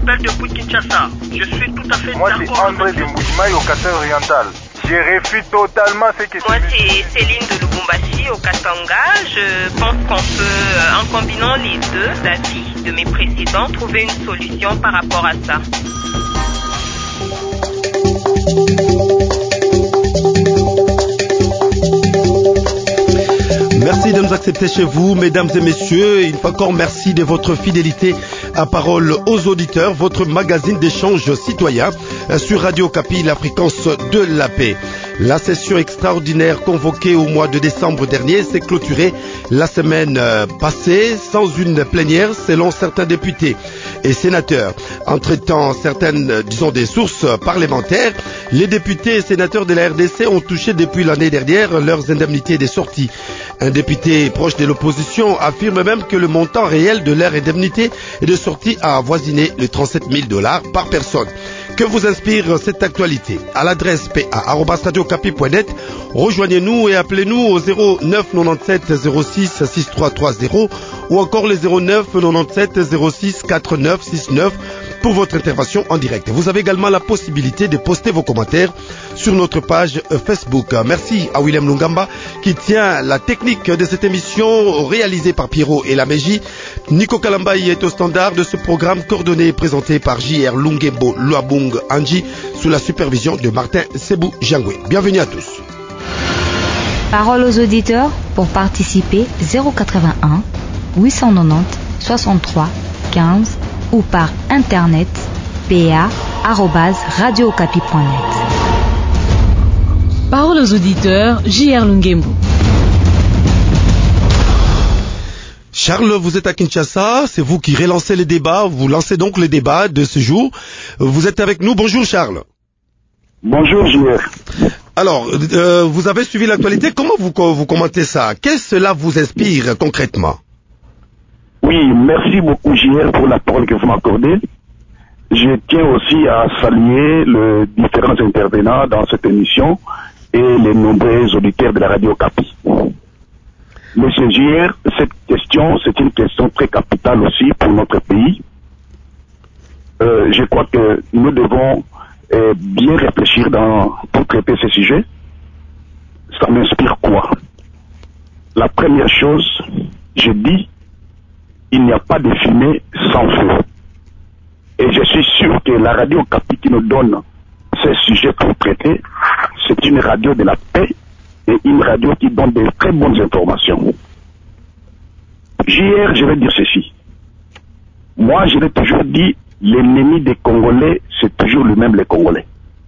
appelle depuis Kinshasa. Je suis tout à fait d'accord. Moi, c'est André de Mbujimaï au Kasai oriental. Je réfute totalement ce que Moi, c'est Céline de Lubumbashi au Katanga. Je pense qu'on peut, en combinant les deux avis de mes précédents, trouver une solution par rapport à ça. Merci de nous accepter chez vous, mesdames et messieurs. Une fois encore, merci de votre fidélité à Parole aux auditeurs, votre magazine d'échange citoyen sur Radio Okapi, la fréquence de la paix. La session extraordinaire convoquée au mois de décembre dernier s'est clôturée la semaine passée sans une plénière selon certains députés et sénateurs. Entre-temps, certaines, des sources parlementaires, les députés et sénateurs de la RDC ont touché depuis l'année dernière leurs indemnités des sorties. Un député proche de l'opposition affirme même que le montant réel de leur indemnité et de sortie a avoisiné les $37,000 par personne. Que vous inspire cette actualité? À l'adresse pa@radiocapi.net, rejoignez-nous et appelez-nous au 09 97 06 6330 ou encore le 09 97 06 49 69 pour votre intervention en direct. Vous avez également la possibilité de poster vos commentaires sur notre page Facebook. Merci à Willem Lungamba qui tient la technique de cette émission réalisée par Pierrot et Lameji. Nico Kalambaï est au standard de ce programme coordonné et présenté par J.R. Lungembo Luabung Anji sous la supervision de Martin Sebou Jangwe. Bienvenue à tous. Parole aux auditeurs pour participer 081 890 63 15 ou par internet pa@radiookapi.net. Parole aux auditeurs, J.R. Lungembo. Charles, vous êtes à Kinshasa, c'est vous qui relancez les débats, vous lancez donc les débats de ce jour. Vous êtes avec nous, bonjour Charles. Bonjour J.R. Alors, vous avez suivi l'actualité, comment vous commentez ça? Qu'est-ce que cela vous inspire concrètement? Oui, merci beaucoup J.R. pour la parole que vous m'accordez. Je tiens aussi à saluer les différents intervenants dans cette émission et les nombreux auditeurs de la radio Okapi. Monsieur J.R., cette question, c'est une question très capitale aussi pour notre pays. Je crois que nous devons bien réfléchir pour traiter ce sujet. Ça m'inspire quoi? La première chose, je dis, il n'y a pas de fumée sans feu. Et je suis sûr que la radio Okapi qui nous donne ces sujets pour traiter, c'est une radio de la paix et une radio qui donne de très bonnes informations. Hier, je vais dire ceci. Moi, je l'ai toujours dit, l'ennemi des Congolais, c'est toujours lui-même les Congolais.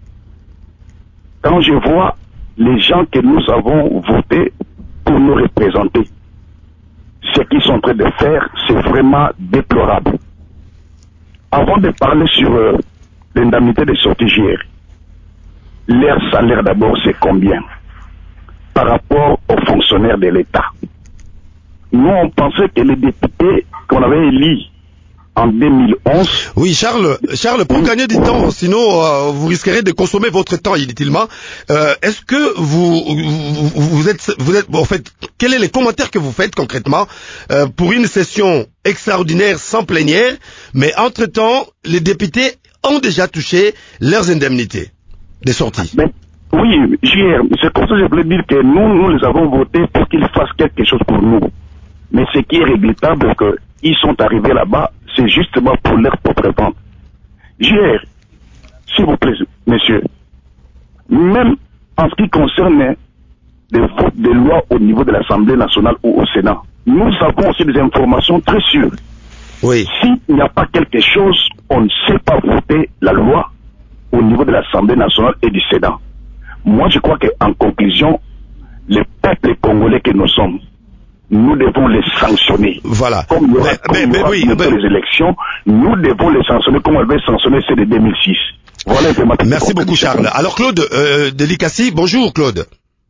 Quand je vois les gens que nous avons votés pour nous représenter, ce qu'ils sont en train de faire, c'est vraiment déplorable. Avant de parler sur l'indemnité des sorties hier, leur salaire d'abord c'est combien par rapport aux fonctionnaires de l'État? Nous on pensait que les députés qu'on avait élus en 2011... Oui Charles, pour gagner du temps, sinon vous risquerez de consommer votre temps inutilement. Est-ce que vous êtes en fait, quels sont les commentaires que vous faites concrètement pour une session extraordinaire sans plénière, mais entre-temps, les députés ont déjà touché leurs indemnités de sortie? Oui, JR, c'est comme ça que je voulais dire que nous les avons votés pour qu'ils fassent quelque chose pour nous. Mais ce qui est regrettable, c'est qu'ils sont arrivés là-bas, c'est justement pour leur propre vente. JR, s'il vous plaît, messieurs, même en ce qui concerne les votes de loi au niveau de l'Assemblée nationale ou au Sénat, nous avons aussi des informations très sûres. Oui. S'il n'y a pas quelque chose, on ne sait pas voter la loi au niveau de l'Assemblée nationale et du Sénat. Moi, je crois qu'en conclusion, les peuples congolais que nous sommes, nous devons les sanctionner. Voilà. Comme il y aura les élections, nous devons les sanctionner comme on avait sanctionné ceux de 2006. Voilà. Merci beaucoup Charles. Alors Claude de Likassi, bonjour Claude.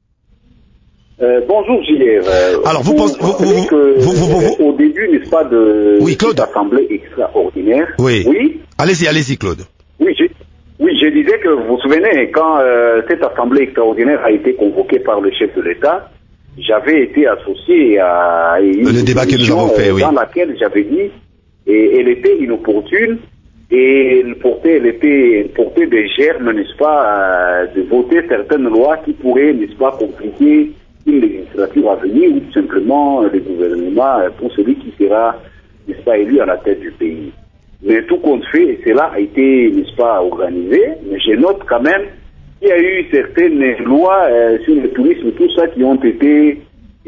Bonjour Gilles. Alors vous pensez au début, n'est-ce pas, de cette assemblée extraordinaire. Oui. Oui. Allez-y Claude. Oui, je disais que vous vous souvenez quand cette assemblée extraordinaire a été convoquée par le chef de l'État, j'avais été associé à une le débat que nous avons fait, dans laquelle j'avais dit, et elle était inopportune, et elle portait des germes, n'est-ce pas, de voter certaines lois qui pourraient, n'est-ce pas, compliquer une législature à venir ou tout simplement le gouvernement pour celui qui sera, n'est-ce pas, élu à la tête du pays. Mais tout compte fait, cela a été, n'est-ce pas, organisé, mais je note quand même qu'il y a eu certaines lois sur le tourisme, tout ça qui ont été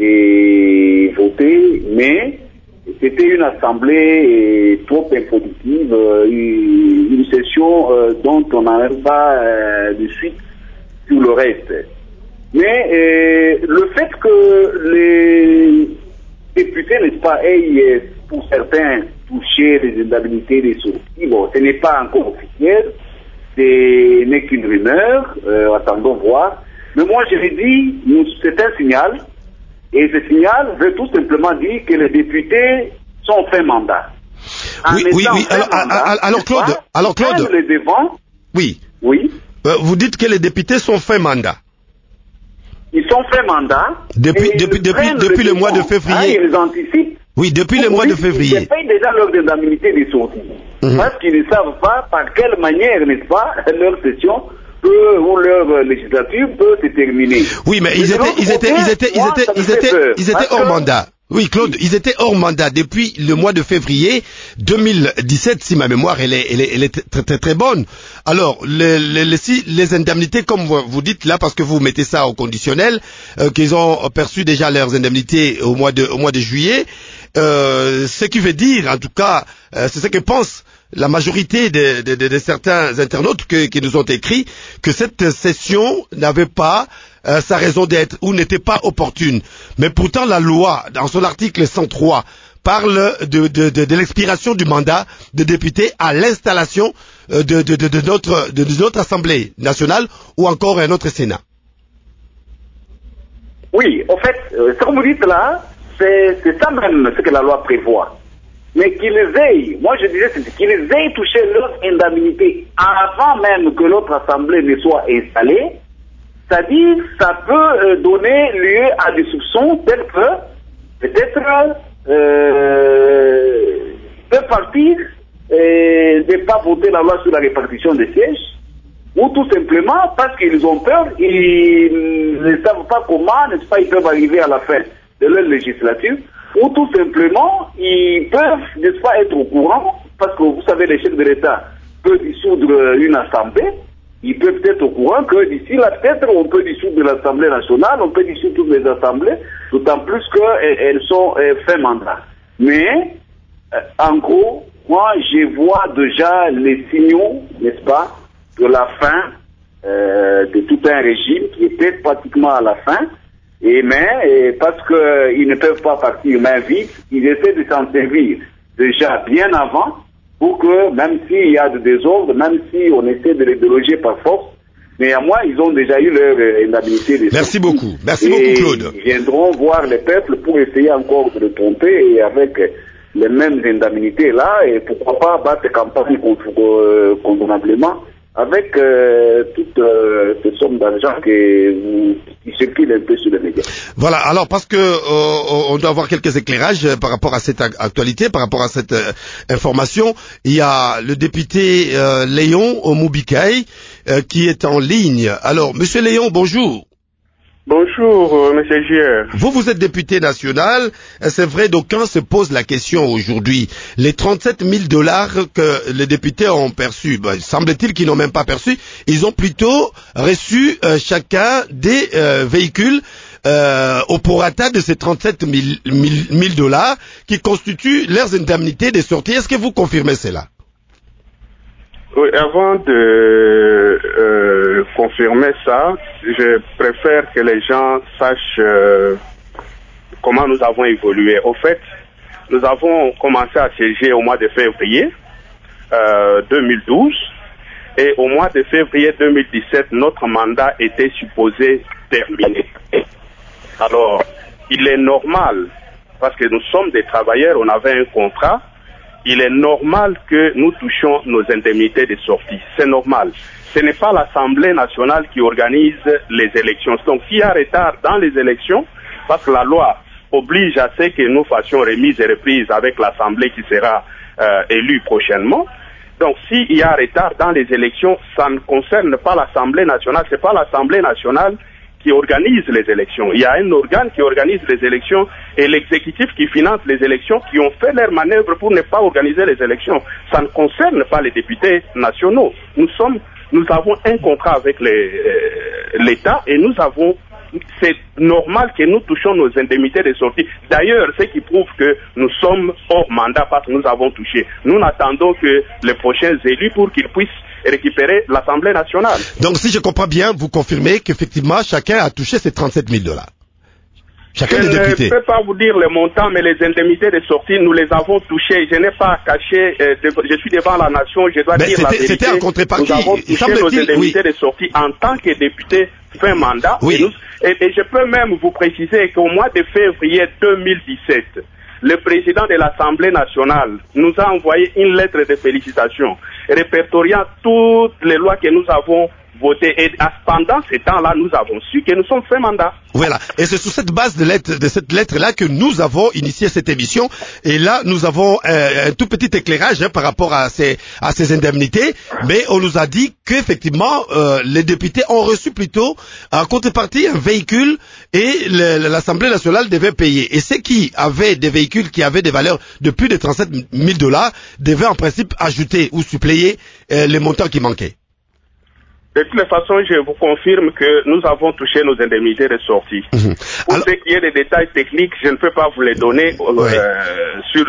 votées, mais c'était une assemblée trop impositive, une session dont on n'a même pas de suite sur le reste. Mais le fait que les députés, n'est-ce pas, aient pour certains touché les indemnités des sorties, bon, ce n'est pas encore officiel, ce n'est qu'une rumeur, attendons voir. Mais moi je l'ai dit, c'est un signal. Et ce signal veut tout simplement dire que les députés sont fin mandat. Oui. Alors Claude, les devants. Oui. Vous dites que les députés sont fin mandat. Ils sont fin mandat. Depuis le mois de février. Ils anticipent. Oui, depuis le mois de février. Ils payent déjà leurs indemnités des sorties. Parce qu'ils ne savent pas par quelle manière, n'est-ce pas, leur session ou leur législature peut se terminer. Oui, mais ils étaient hors mandat. Oui, Claude, ils étaient hors mandat depuis le mois de février 2017, si ma mémoire elle est très très très bonne. Alors, les indemnités, comme vous dites là, parce que vous mettez ça au conditionnel, qu'ils ont perçu déjà leurs indemnités au mois de juillet, ce qui veut dire, en tout cas, c'est ce que pense la majorité de certains internautes qui nous ont écrit, que cette session n'avait pas sa raison d'être ou n'était pas opportune. Mais pourtant la loi, dans son article 103, parle de l'expiration du mandat de député à l'installation de notre Assemblée nationale ou encore un autre Sénat. Oui, en fait, ce que vous dites là, c'est ça même ce que la loi prévoit. Mais qu'ils aient, moi je disais, c'est qu'ils aient touché leur indemnité avant même que l'autre assemblée ne soit installée, c'est-à-dire ça peut donner lieu à des soupçons tels que peut-être deux partis ne pas voter la loi sur la répartition des sièges, ou tout simplement parce qu'ils ont peur, ils ne savent pas comment, n'est-ce pas, ils peuvent arriver à la fin de leur législature, ou tout simplement, ils peuvent, n'est-ce pas, être au courant, parce que vous savez, le chef de l'État peut dissoudre une assemblée, ils peuvent être au courant que d'ici là, peut-être, on peut dissoudre l'Assemblée nationale, on peut dissoudre toutes les assemblées, d'autant plus qu'elles sont fin mandat. Mais, en gros, moi, je vois déjà les signaux, n'est-ce pas, de la fin de tout un régime qui était pratiquement à la fin. Mais parce qu'ils ne peuvent pas partir main vide, ils essaient de s'en servir déjà bien avant pour que même s'il y a de désordre, même si on essaie de les déloger par force, néanmoins ils ont déjà eu leur indemnité. Merci beaucoup Claude. Ils viendront voir les peuples pour essayer encore de le tromper et avec les mêmes indemnités là, et pourquoi pas battre campagne convenablement avec toute cette somme d'argent qui circule un peu sur les médias. Voilà, alors parce que on doit avoir quelques éclairages par rapport à cette actualité, par rapport à cette information. Il y a le député Léon Omoubikai qui est en ligne. Alors, Monsieur Léon, bonjour. Bonjour, Monsieur Gier. Vous êtes député national. C'est vrai, d'aucuns se posent la question aujourd'hui. Les 37 000 $ que les députés ont perçus, semble-t-il qu'ils n'ont même pas perçu. Ils ont plutôt reçu chacun des véhicules au prorata de ces 37 000 $ qui constituent leurs indemnités de sortie. Est-ce que vous confirmez cela? Oui, avant de confirmer ça, je préfère que les gens sachent comment nous avons évolué. Au fait, nous avons commencé à siéger au mois de février 2012 et au mois de février 2017, notre mandat était supposé terminer. Alors, il est normal, parce que nous sommes des travailleurs, on avait un contrat, il est normal que nous touchions nos indemnités de sortie. C'est normal. Ce n'est pas l'Assemblée nationale qui organise les élections. Donc, s'il y a retard dans les élections, parce que la loi oblige à ce que nous fassions remise et reprise avec l'Assemblée qui sera élue prochainement, Donc, s'il y a retard dans les élections, ça ne concerne pas l'Assemblée nationale. C'est pas l'Assemblée nationale qui organise les élections. Il y a un organe qui organise les élections et l'exécutif qui finance les élections, qui ont fait leur manœuvre pour ne pas organiser les élections. Ça ne concerne pas les députés nationaux. Nous avons un contrat avec l'État et c'est normal que nous touchions nos indemnités de sortie. D'ailleurs, ce qui prouve que nous sommes hors mandat parce que nous avons touché. Nous n'attendons que les prochains élus pour qu'ils puissent récupérer l'Assemblée nationale. Donc, si je comprends bien, vous confirmez qu'effectivement, chacun a touché ces 37 000 $. Chacun des députés. Je ne peux pas vous dire le montant, mais les indemnités de sortie, nous les avons touchées. Je n'ai pas caché, je suis devant la nation, je dois dire la vérité. C'était en contrepartie. Nous avons touché nos indemnités de sortie en tant que député fin mandat. Oui. Et je peux même vous préciser qu'au mois de février 2017, le président de l'Assemblée nationale nous a envoyé une lettre de félicitations répertoriant toutes les lois que nous avons votées. Et pendant ce temps-là, nous avons su que nous sommes fait mandat. Voilà. Et c'est sur cette base de cette lettre-là que nous avons initié cette émission. Et là, nous avons un tout petit éclairage par rapport à ces indemnités. Mais on nous a dit qu'effectivement, les députés ont reçu plutôt en contrepartie un véhicule et l'Assemblée nationale devait payer. Et ceux qui avaient des véhicules qui avaient des valeurs de plus de 37 000 $ devaient en principe ajouter ou suppléer les montants qui manquaient. De toute façon, je vous confirme que nous avons touché nos indemnités de sortie. Pour ce qui est des détails techniques, je ne peux pas vous les donner sur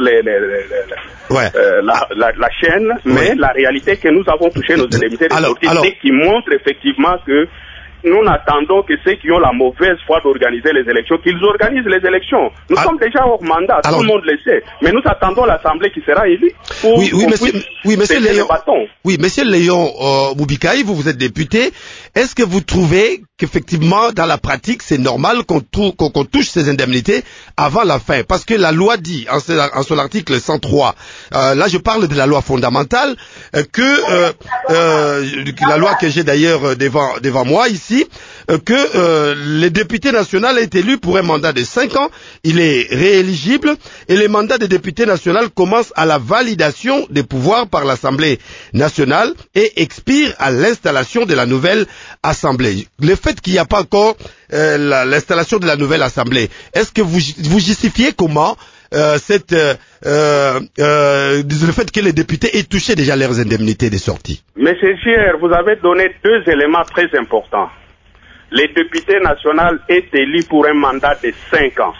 la chaîne, mais la réalité est que nous avons touché nos indemnités de sortie, ce qui montre effectivement que nous n'attendons que ceux qui ont la mauvaise foi d'organiser les élections, qu'ils organisent les élections. Nous sommes déjà hors mandat, tout le monde le sait. Mais nous attendons l'Assemblée qui sera élue pour monsieur Léon, monsieur Léon Moubikaï, vous êtes député. Est-ce que vous trouvez qu'effectivement, dans la pratique, c'est normal qu'on touche ces indemnités avant la fin? Parce que la loi dit, en son article 103, là je parle de la loi fondamentale, que la loi que j'ai d'ailleurs devant moi ici, que le député national est élu pour un mandat de 5 ans, il est rééligible et les mandats des députés nationaux commencent à la validation des pouvoirs par l'Assemblée nationale et expirent à l'installation de la nouvelle Assemblée. Le fait qu'il n'y a pas encore l'installation de la nouvelle Assemblée, est-ce que vous justifiez comment le fait que les députés aient touché déjà leurs indemnités de sortie? Monsieur Gier, vous avez donné 2 éléments très importants. Les députés nationaux est élus pour un mandat de 5 ans.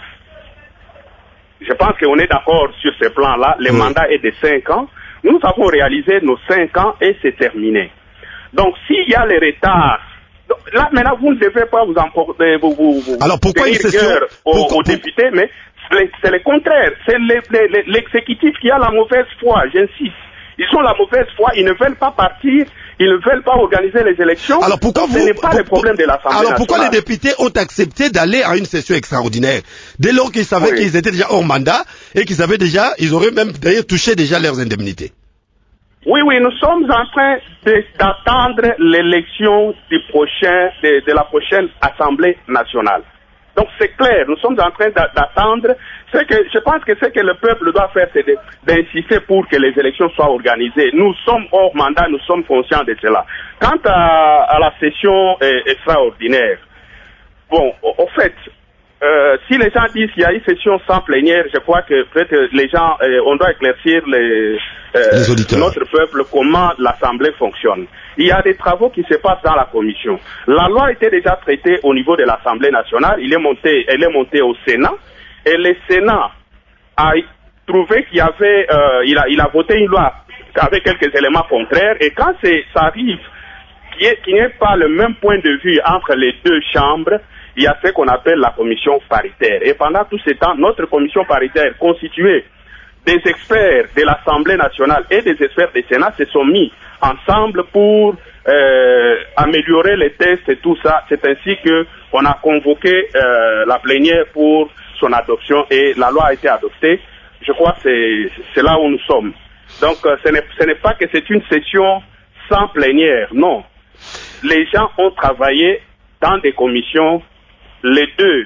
Je pense qu'on est d'accord sur ce plan-là. Le mandat est de 5 ans. Nous avons réalisé nos 5 ans et c'est terminé. Donc, s'il y a les retards, là, maintenant, vous ne devez pas vous emporter, alors, pourquoi une session aux députés, mais c'est le contraire. C'est l'exécutif qui a la mauvaise foi, j'insiste. Ils ont la mauvaise foi, ils ne veulent pas partir, ils ne veulent pas organiser les élections. Alors pourquoi ce n'est pas le problème de l'Assemblée nationale. Alors pourquoi les députés ont accepté d'aller à une session extraordinaire dès lors qu'ils savaient qu'ils étaient déjà hors mandat et qu'ils avaient déjà, ils auraient même d'ailleurs touché déjà leurs indemnités? Oui, nous sommes en train d'attendre l'élection de la prochaine Assemblée nationale. Donc c'est clair, nous sommes en train d'attendre. Je pense que ce que le peuple doit faire, c'est d'insister pour que les élections soient organisées. Nous sommes hors mandat, nous sommes conscients de cela. Quant à la session extraordinaire, bon, au fait, si les gens disent qu'il y a une session sans plénière, je crois que peut-être les gens, on doit éclaircir les auditeurs, notre peuple, comment l'Assemblée fonctionne. Il y a des travaux qui se passent dans la commission. La loi était déjà traitée au niveau de l'Assemblée nationale, elle est montée au Sénat, et le Sénat a trouvé qu'il y avait, il a voté une loi avec quelques éléments contraires, et quand ça arrive qu'il n'y ait pas le même point de vue entre les deux chambres, il y a ce qu'on appelle la commission paritaire. Et pendant tout ce temps, notre commission paritaire, constituée des experts de l'Assemblée nationale et des experts du Sénat, se sont mis ensemble pour améliorer les tests et tout ça. C'est ainsi qu'on a convoqué la plénière pour son adoption et la loi a été adoptée. Je crois que c'est là où nous sommes. Donc ce n'est pas que c'est une session sans plénière, non. Les gens ont travaillé dans des commissions, les deux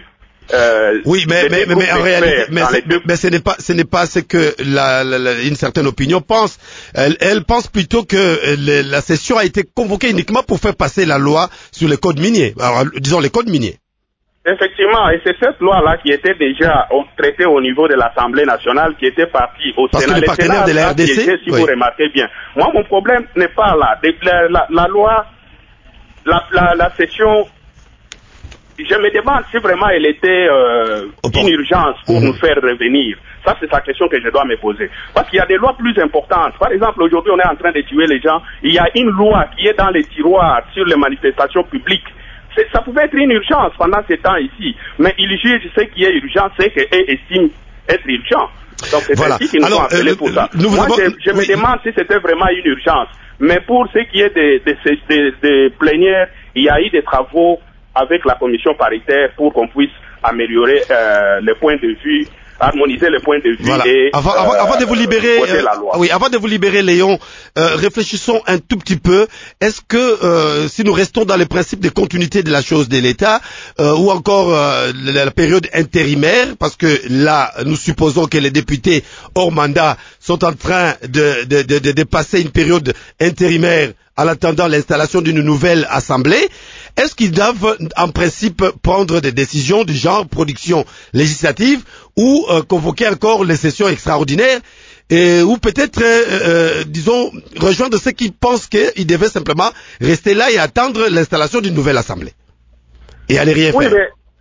Oui, mais en réalité, mais ce n'est pas ce que une certaine opinion pense. Elle pense plutôt que la session a été convoquée uniquement pour faire passer la loi sur les codes miniers. Alors, disons les codes miniers. Effectivement, et c'est cette loi-là qui était déjà traitée au niveau de l'Assemblée nationale, qui était partie au Parce Sénat. que le partenaire de la RDC, si vous remarquez bien. Moi, mon problème n'est pas là. La loi, la session, je me demande si vraiment elle était une urgence pour nous faire revenir. Ça, c'est la question que je dois me poser. Parce qu'il y a des lois plus importantes. Par exemple, aujourd'hui, on est en train de tuer les gens. Il y a une loi qui est dans les tiroirs sur les manifestations publiques. Ça pouvait être une urgence pendant ces temps ici, mais ils jugent ce qui est urgent, c'est qu'eux estiment être urgent. Donc c'est ainsi qu'ils nous ont appelés pour ça. Moi, je me demande si c'était vraiment une urgence. Mais pour ce qui est des plénières, il y a eu des travaux avec la commission paritaire pour qu'on puisse améliorer les points de vue, harmoniser les points de vue et avant de vous libérer, la loi. avant de vous libérer, Léon, réfléchissons un tout petit peu. Est-ce que si nous restons dans les principes de continuité de la chose de l'État, ou encore la période intérimaire, parce que là, nous supposons que les députés hors mandat sont en train de passer une période intérimaire en attendant l'installation d'une nouvelle assemblée, est-ce qu'ils doivent en principe prendre des décisions du genre production législative ou convoquer encore les sessions extraordinaires ou peut-être, disons, rejoindre ceux qui pensent qu'ils devaient simplement rester là et attendre l'installation d'une nouvelle assemblée et aller rien faire?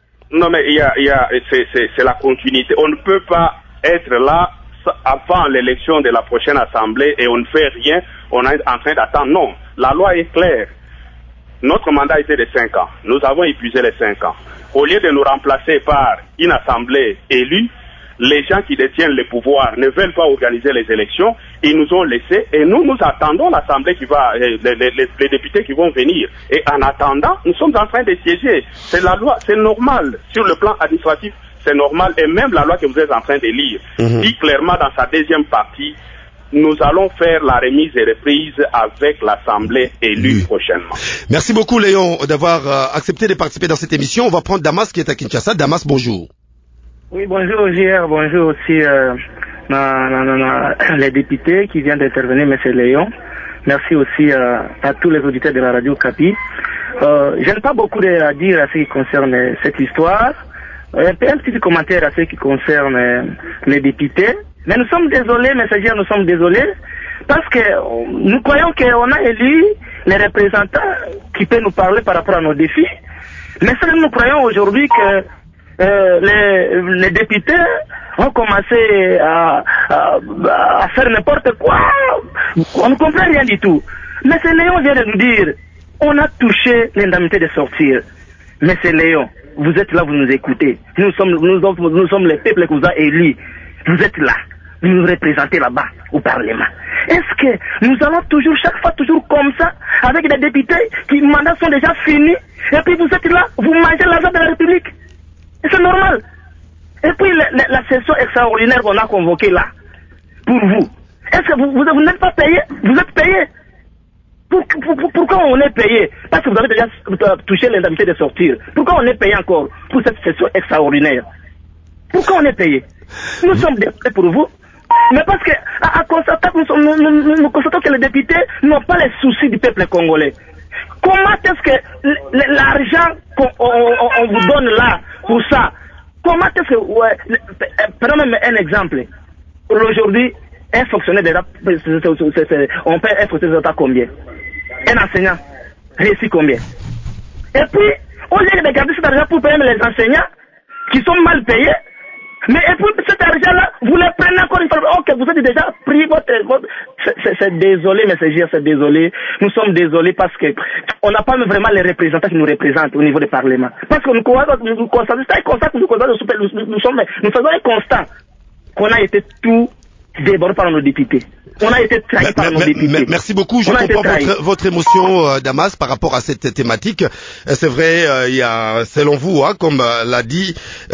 C'est la continuité. On ne peut pas être là avant l'élection de la prochaine assemblée et on ne fait rien, on est en train d'attendre. Non, la loi est claire. Notre mandat était de 5 ans. Nous avons épuisé les 5 ans. Au lieu de nous remplacer par une assemblée élue, les gens qui détiennent le pouvoir ne veulent pas organiser les élections. Ils nous ont laissés et nous attendons l'assemblée qui va, les députés qui vont venir. Et en attendant, nous sommes en train de siéger. C'est la loi, c'est normal. Sur le plan administratif, c'est normal. Et même la loi que vous êtes en train de lire dit clairement dans sa deuxième partie, nous allons faire la remise et reprise avec l'Assemblée élue prochainement. Merci beaucoup, Léon, d'avoir accepté de participer dans cette émission. On va prendre Damas qui est à Kinshasa. Damas, bonjour. Oui, bonjour, JR. Bonjour aussi les députés qui viennent d'intervenir, M. Léon. Merci aussi à tous les auditeurs de la radio Capi. Je n'ai pas beaucoup à dire à ce qui concerne cette histoire. Un petit commentaire à ce qui concerne les députés. Mais nous sommes désolés, messagers, nous sommes désolés, parce que nous croyons qu'on a élu les représentants qui peuvent nous parler par rapport à nos défis. Mais ça, nous croyons aujourd'hui que les députés ont commencé à faire n'importe quoi. On ne comprend rien du tout. Mais c'est Léon vient de nous dire, on a touché l'indemnité de sortir. Mais c'est Léon, vous êtes là, vous nous écoutez. Nous sommes les peuples qui vous a élus. Vous êtes là. Vous nous représentez là-bas, au Parlement. Est-ce que nous allons toujours, chaque fois, toujours comme ça, avec des députés qui mandats sont déjà finis, et puis vous êtes là, vous mangez l'argent de la République? Et c'est normal. Et puis la session extraordinaire qu'on a convoquée là, pour vous, est-ce que vous n'êtes pas payé? Vous êtes payé? Pourquoi on est payé? Parce que vous avez déjà touché l'indemnité de sortir. Pourquoi on est payé encore pour cette session extraordinaire? Pourquoi on est payé? Nous sommes désolés pour vous. Mais parce que, à constater que nous constatons que les députés n'ont pas les soucis du peuple congolais. Comment est-ce que l'argent qu'on vous donne là, pour ça, comment est-ce que, prenons même un exemple. Aujourd'hui, un fonctionnaire d'État, on paie un fonctionnaire d'État combien? Un enseignant réussit combien? Et puis, au lieu de garder cet argent pour payer les enseignants, qui sont mal payés, mais et puis cet argent-là, vous le prenez encore une fois. Ok, vous avez déjà pris votre... C'est désolé, messager, c'est désolé. Nous sommes désolés parce que on n'a pas vraiment les représentants qui nous représentent au niveau du Parlement. Parce que nous constatons, c'est un constat que nous faisons un constat qu'on a été tout débordé par nos députés. On a été trahi par nos députés. Merci beaucoup. Je comprends votre émotion, Damas, par rapport à cette thématique. C'est vrai, il y a, selon vous, comme l'a dit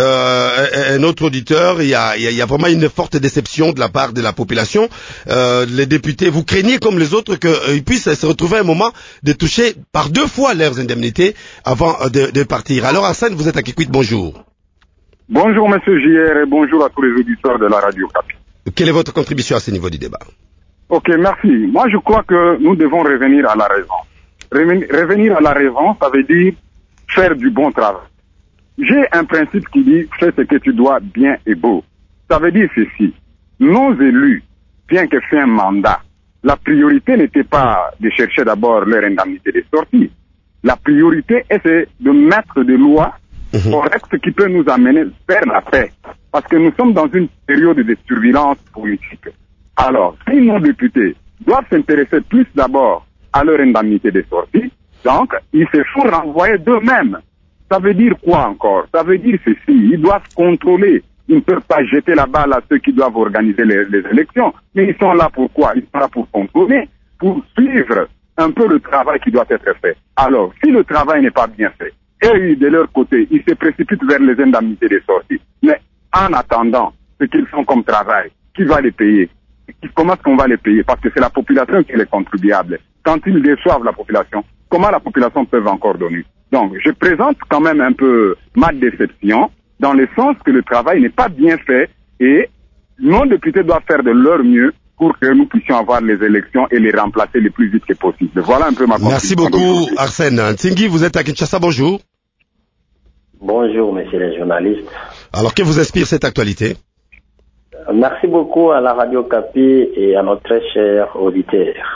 un autre auditeur, il y a vraiment une forte déception de la part de la population. Les députés, vous craignez comme les autres qu'ils puissent se retrouver à un moment de toucher par 2 fois leurs indemnités avant de partir. Alors, Hassan, vous êtes à Kikwit, bonjour. Bonjour Monsieur JR et bonjour à tous les auditeurs de la Radio Capi. Quelle est votre contribution à ce niveau du débat? Ok, merci. Moi je crois que nous devons revenir à la raison. Revenir à la raison, ça veut dire faire du bon travail. J'ai un principe qui dit fais ce que tu dois bien et beau. Ça veut dire ceci. Nos élus, bien que fait un mandat, la priorité n'était pas de chercher d'abord leur indemnité de sortie. La priorité est de mettre des lois correctes qui peuvent nous amener vers la paix. Parce que nous sommes dans une période de surveillance politique. Alors, si nos députés doivent s'intéresser plus d'abord à leur indemnité de sortie, donc ils se font renvoyer d'eux-mêmes. Ça veut dire quoi encore? Ça veut dire ceci. Ils doivent contrôler. Ils ne peuvent pas jeter la balle à ceux qui doivent organiser les élections. Mais ils sont là pour quoi? Ils sont là pour contrôler, pour suivre un peu le travail qui doit être fait. Alors, si le travail n'est pas bien fait, et de leur côté, ils se précipitent vers les indemnités de sortie. Mais en attendant, ce qu'ils font comme travail, qui va les payer? Comment est-ce qu'on va les payer? Parce que c'est la population qui est les contribuable. Quand ils déçoivent la population, comment la population peut encore donner? Donc, je présente quand même un peu ma déception, dans le sens que le travail n'est pas bien fait et nos députés doivent faire de leur mieux pour que nous puissions avoir les élections et les remplacer le plus vite que possible. Voilà un peu ma contribution. Merci beaucoup, Arsène. Ntsingi, vous êtes à Kinshasa, bonjour. Bonjour, messieurs les journalistes. Alors, que vous inspire cette actualité? Merci beaucoup à la Radio Capi et à notre très cher auditeur.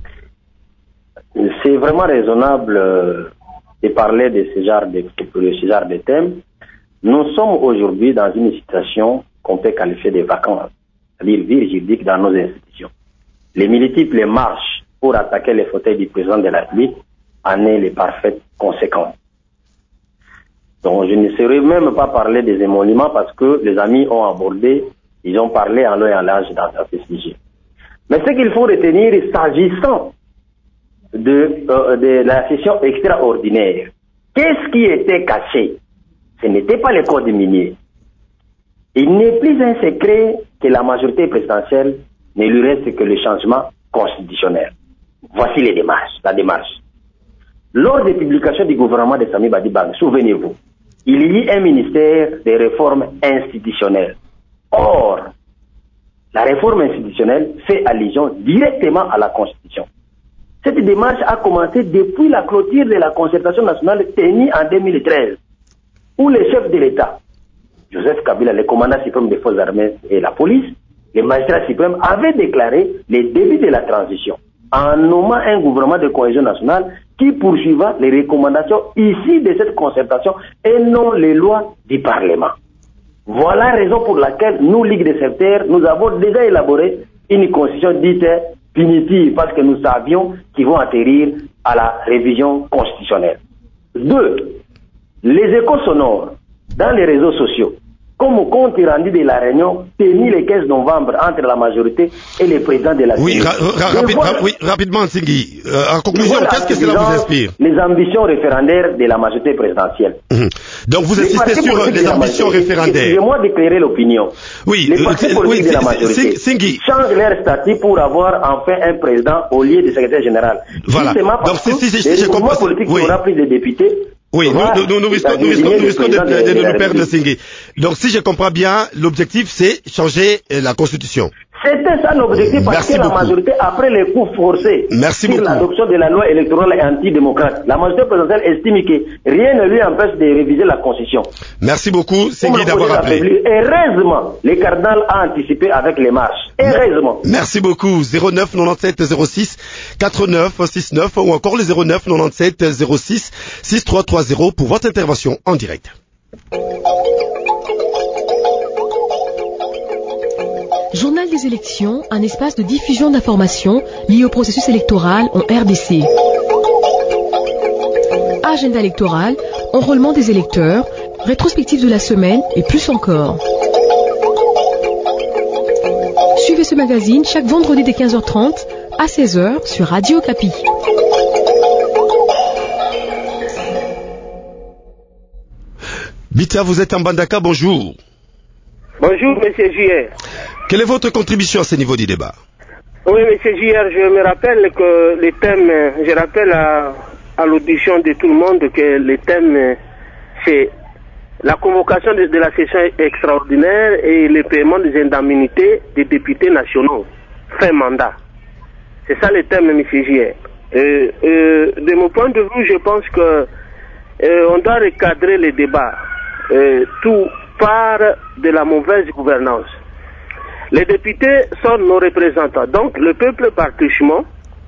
C'est vraiment raisonnable de parler de ce genre de thèmes. Nous sommes aujourd'hui dans une situation qu'on peut qualifier de vacances, c'est-à-dire vide juridique dans nos institutions. Les multiples marches pour attaquer les fauteuils du président de la République en est les parfaites conséquences. Donc je ne saurais même pas parler des émoluments parce que les amis ont abordé, ils ont parlé en long et en large dans ce sujet. Mais ce qu'il faut retenir, s'agissant de la session extraordinaire, qu'est-ce qui était caché? Ce n'était pas les codes miniers. Il n'est plus un secret que la majorité présidentielle ne lui reste que le changement constitutionnel. Voici la démarche. Lors des publications du gouvernement de Sami Badibang, souvenez-vous, il y a un ministère des réformes institutionnelles. Or, la réforme institutionnelle fait allusion directement à la Constitution. Cette démarche a commencé depuis la clôture de la concertation nationale tenue en 2013, où le chef de l'État, Joseph Kabila, le commandant suprême des forces armées et la police, les magistrats suprêmes avaient déclaré les débuts de la transition en nommant un gouvernement de cohésion nationale qui poursuivra les recommandations issues de cette concertation et non les lois du Parlement. Voilà la raison pour laquelle nous, Ligue des sectaires, nous avons déjà élaboré une constitution dite punitive parce que nous savions qu'ils vont atterrir à la révision constitutionnelle. 2. Les échos sonores dans les réseaux sociaux, comme compte rendu de la réunion tenue le 15 novembre entre la majorité et le président de la République. Rapidement, Ntsingi. En conclusion, qu'est-ce que cela vous inspire? Les ambitions référendaires de la majorité présidentielle. Donc vous insistez sur les ambitions référendaires. Excusez-moi d'éclairer l'opinion. Oui, les partis politiques de la majorité changent leur statut pour avoir enfin un président au lieu du secrétaire général. Voilà. Donc si je comprends, politique qui aura pris des députés. Oui, nous risquons de nous perdre, Ntsingi. Donc, si je comprends bien, l'objectif, c'est changer la Constitution. C'était ça l'objectif parce que la majorité, après les coups forcés sur l'adoption de la loi électorale antidémocrate, la majorité présidentielle estime que rien ne lui empêche de réviser la Constitution. Merci beaucoup, Ntsingi, d'avoir appelé. Heureusement, les cardinals ont anticipé avec les marches. Heureusement. Merci beaucoup. 09 97 06 89 69 ou encore le 09 97 06 6330 pour votre intervention en direct. Journal des élections, un espace de diffusion d'informations liées au processus électoral en RDC. Agenda électoral, enrôlement des électeurs, rétrospective de la semaine et plus encore. Suivez ce magazine chaque vendredi dès 15h30 à 16h sur Radio Capi. Bita, vous êtes en Bandaka, bonjour. Bonjour, monsieur JR. Quelle est votre contribution à ce niveau du débat? Oui, monsieur JR, je me rappelle que le thème, je rappelle à l'audition de tout le monde que le thème, c'est la convocation de la session extraordinaire et le paiement des indemnités des députés nationaux, fin mandat. C'est ça le thème, M. J.R. De mon point de vue, je pense que on doit recadrer les débats. Tout part de la mauvaise gouvernance. Les députés sont nos représentants. Donc, le peuple par truchement,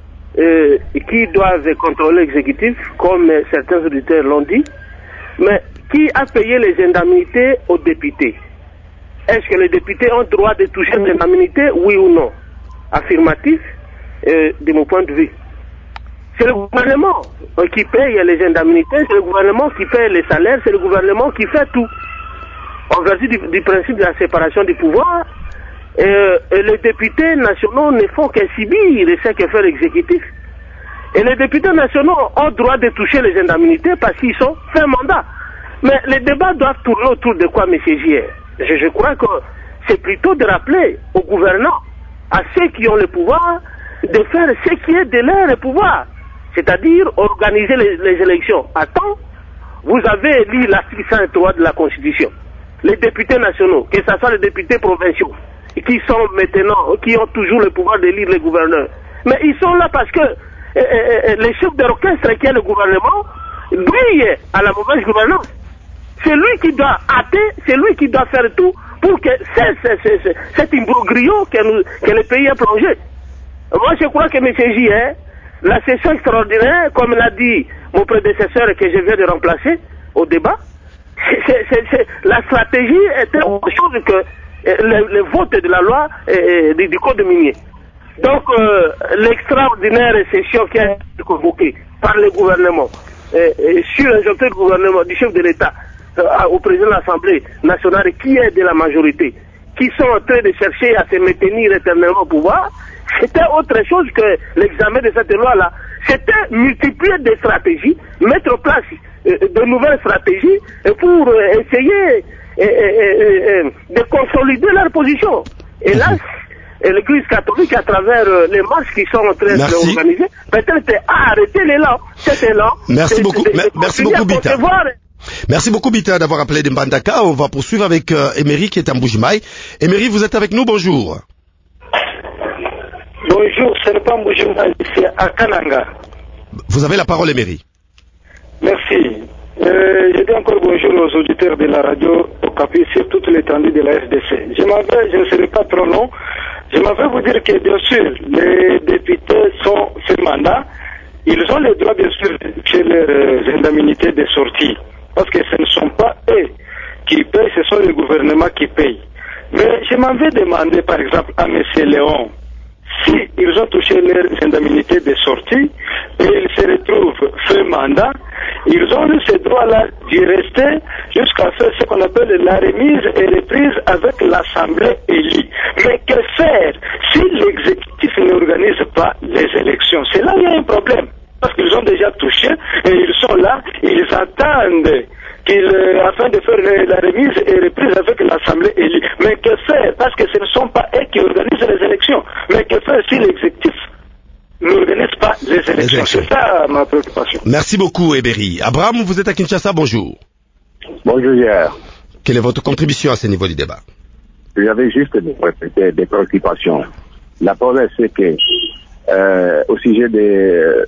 qui doivent contrôler l'exécutif, comme certains auditeurs l'ont dit, mais qui a payé les indemnités aux députés? Est-ce que les députés ont droit de toucher les indemnités, oui ou non? Affirmatif, de mon point de vue. C'est le gouvernement qui paye les indemnités, c'est le gouvernement qui paye les salaires, c'est le gouvernement qui fait tout. En vertu du principe de la séparation du pouvoir, et les députés nationaux ne font que subir ce que fait l'exécutif. Et les députés nationaux ont droit de toucher les indemnités parce qu'ils sont fin mandat. Mais les débats doivent tourner autour de quoi, M. J.R.? Je crois que c'est plutôt de rappeler aux gouvernants, à ceux qui ont le pouvoir, de faire ce qui est de leur pouvoir. C'est-à-dire organiser les élections à temps. Vous avez lu l'article 103 de la Constitution. Les députés nationaux, que ce soit les députés provinciaux, qui sont maintenant, qui ont toujours le pouvoir d'élire les gouverneurs. Mais ils sont là parce que les chefs d'orchestre qui est le gouvernement brillent à la mauvaise gouvernance. C'est lui qui doit hâter, c'est lui qui doit faire tout pour que cet imbroglio que le pays a plongé. Moi, je crois que M. J.R., la session extraordinaire, comme l'a dit mon prédécesseur que je viens de remplacer au débat, la stratégie était autre chose que le vote de la loi du code minier. Donc, l'extraordinaire session qui a été convoquée par le gouvernement, sur l'injonction du gouvernement, du chef de l'État, au président de l'Assemblée nationale, qui est de la majorité, qui sont en train de chercher à se maintenir éternellement au pouvoir, c'était autre chose que l'examen de cette loi-là. C'était multiplier des stratégies, mettre en place de nouvelles stratégies pour essayer de consolider leur position. Et là, l'Église catholique, à travers les marches qui sont en train de s'organiser, peut-être a arrêté l'élan. Cet élan. Merci beaucoup. Merci beaucoup, Bita. Merci beaucoup, Bita, d'avoir appelé de Mbandaka. On va poursuivre avec Emery qui est à Mbujimaï. Emery, vous êtes avec nous, bonjour. Bonjour, ce n'est pas Mbujimaï, c'est à Kananga. Vous avez la parole, Emery. Merci. Je dis encore bonjour aux auditeurs de la radio Okapi sur toute l'étendue de la RDC. Je ne serai pas trop long. Je m'avais vous dire que bien sûr, les députés sont sur mandat. Ils ont le droit bien sûr de toucher leurs indemnités de sortie. Parce que ce ne sont pas eux qui payent, ce sont les gouvernements qui payent. Mais je m'avais demandé par exemple à M. Léon, si ils ont touché leurs indemnités de sortie et ils se retrouvent fin mandat, ils ont eu ce droit-là d'y rester jusqu'à faire ce qu'on appelle la remise et reprise avec l'Assemblée élue. Mais que faire si l'exécutif n'organise pas les élections? C'est là où il y a un problème. Parce qu'ils ont déjà touché et ils sont là, ils attendent afin de faire la remise et reprise avec l'Assemblée élue. Mais que faire? Parce que ce ne sont pas eux qui organisent les élections. Mais que faire si l'exécutif n'organise pas les élections? C'est ça ma préoccupation. Merci beaucoup, Eberi. Abraham, vous êtes à Kinshasa, bonjour. Bonjour, hier. Quelle est votre contribution à ce niveau du débat? J'avais juste des préoccupations. La première, c'est que au sujet de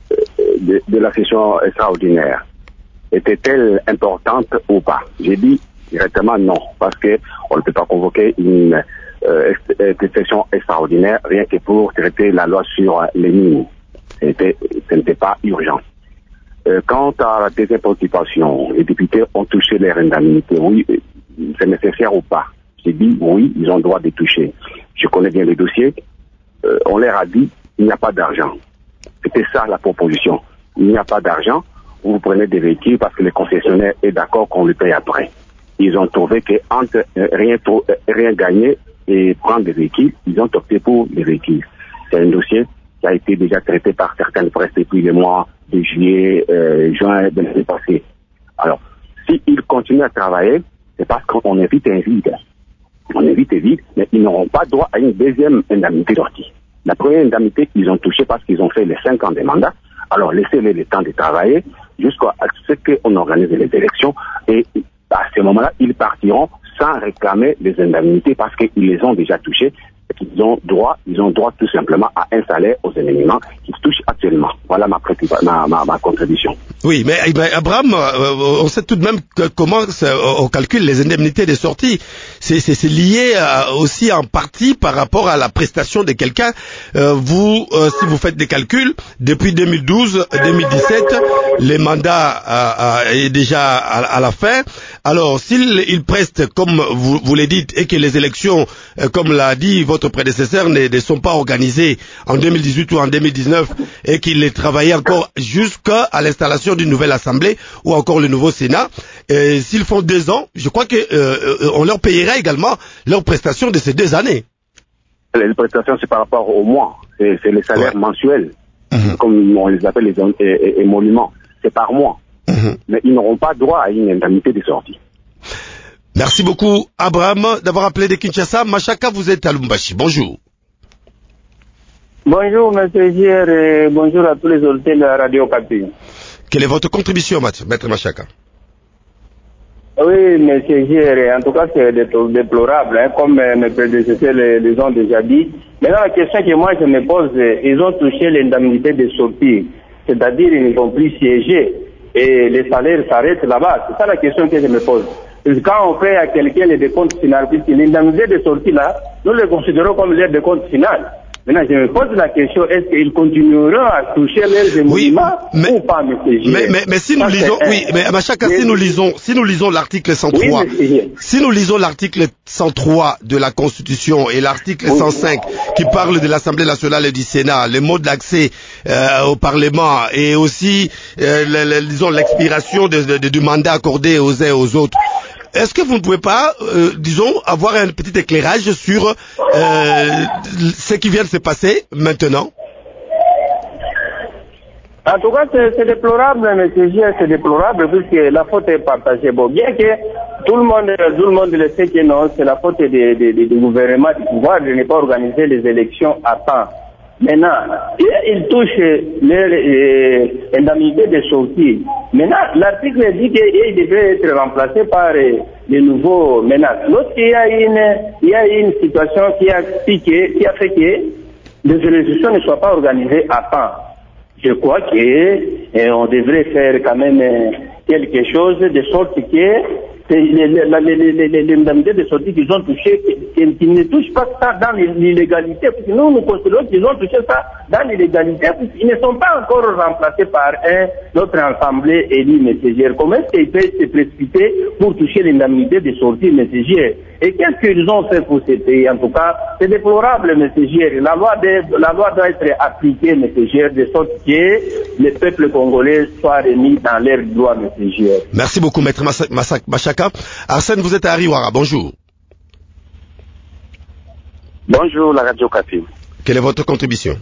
la session extraordinaire, était-elle importante ou pas? J'ai dit directement non, parce que on ne peut pas convoquer une session extraordinaire rien que pour traiter la loi sur les mines. Ce n'était pas urgent. Quant à la deuxième préoccupation, les députés ont touché les indemnités. Oui, c'est nécessaire ou pas? J'ai dit oui, ils ont le droit de toucher. Je connais bien les dossiers. On leur a dit il n'y a pas d'argent. C'était ça la proposition. Il n'y a pas d'argent, vous prenez des véhicules parce que le concessionnaire est d'accord qu'on le paye après. Ils ont trouvé qu'entre rien gagner et prendre des véhicules, ils ont opté pour les véhicules. C'est un dossier qui a été déjà traité par certaines presses depuis le mois de juillet, juin de l'année passée. Alors, s'ils continuent à travailler, c'est parce qu'on évite un vide. On évite un vide, mais ils n'auront pas droit à une deuxième indemnité sortie. La première indemnité, ils ont touché parce qu'ils ont fait les 5 ans de mandat. Alors, laissez-les le temps de travailler jusqu'à ce qu'on organise les élections. Et à ce moment-là, ils partiront sans réclamer les indemnités parce qu'ils les ont déjà touchés. Ils ont droit tout simplement à un salaire aux éléments qu'ils touchent actuellement. Voilà ma contribution. Oui, mais Abraham, on sait tout de même comment on calcule les indemnités des sorties. C'est lié aussi en partie par rapport à la prestation de quelqu'un. Si vous faites des calculs, depuis 2012-2017, les mandats est déjà à la fin. Alors, s'il preste, comme vous le dites, et que les élections, comme l'a dit votre prédécesseur, ne sont pas organisées en 2018 ou en 2019, et qu'il travaillait encore jusqu'à l'installation d'une nouvelle assemblée ou encore le nouveau Sénat, s'ils font 2 ans, je crois que on leur payera également leurs prestations de ces 2 années. Les prestations, c'est par rapport au mois. C'est les salaires mensuels, comme on les appelle les émoluments. C'est par mois. Mais ils n'auront pas droit à une indemnité de sortie. Merci beaucoup, Abraham, d'avoir appelé de Kinshasa. Machaka, vous êtes à Lubumbashi. Bonjour. Bonjour, M. Gier, et bonjour à tous les auditeurs de la Radio Okapi. Quelle est votre contribution, Maître Machaka? Oui, M. Gier, en tout cas, c'est déplorable, hein, comme mes prédécesseurs les ont déjà dit. Maintenant, la question que moi je me pose, ils ont touché l'indemnité de sortie, c'est-à-dire ils n'ont plus siégé et les salaires s'arrêtent là-bas. C'est ça la question que je me pose. Quand on fait à quelqu'un les décomptes finaux, puisque l'indemnité de sortie là, nous le considérons comme l'aide de compte final. Maintenant, je me pose la question, est-ce qu'ils continueront à toucher leurs émoluments ou pas, M. Gier? Mais si nous lisons, mais Machaka, si nous lisons l'article 103, si nous lisons l'article 103 de la Constitution et l'article 105 qui parle de l'Assemblée nationale et du Sénat, les mots d'accès au Parlement et aussi, disons, l'expiration du mandat accordé aux uns et aux autres, est-ce que vous ne pouvez pas, disons, avoir un petit éclairage sur ce qui vient de se passer maintenant? En tout cas, c'est déplorable, M. Gier, c'est déplorable puisque la faute est partagée. Bon, bien que tout le monde le sait que non, c'est la faute du gouvernement, du pouvoir de ne pas organiser les élections à temps. Maintenant, ils touchent leur indemnité de sortie. Maintenant, l'article dit qu'il devrait être remplacé par les nouveaux menaces. Lorsqu'il y a une situation qui a fait que les élections ne soient pas organisées à temps, je crois qu'on devrait faire quand même quelque chose de sorte que les indemnités de sortie qu'ils ont touchées, qu'ils ne touchent pas ça dans l'illégalité, parce que nous considérons qu'ils ont touché ça dans l'illégalité, puisqu'ils ne sont pas encore remplacés par notre assemblée élue, M. Gier. Comment est-ce qu'ils peuvent se précipiter pour toucher l'indemnité de sortie, M. Gier? Et qu'est-ce qu'ils ont fait pour ce pays? En tout cas, c'est déplorable, M. Gier. La loi doit être appliquée, M. Gier, de sorte que le peuple congolais soit remis dans leurs droits, M. Gier. Merci beaucoup, Maître Machaka. Arsène, vous êtes à Ariwara. Bonjour. Bonjour, la Radio Okapi. Quelle est votre contribution?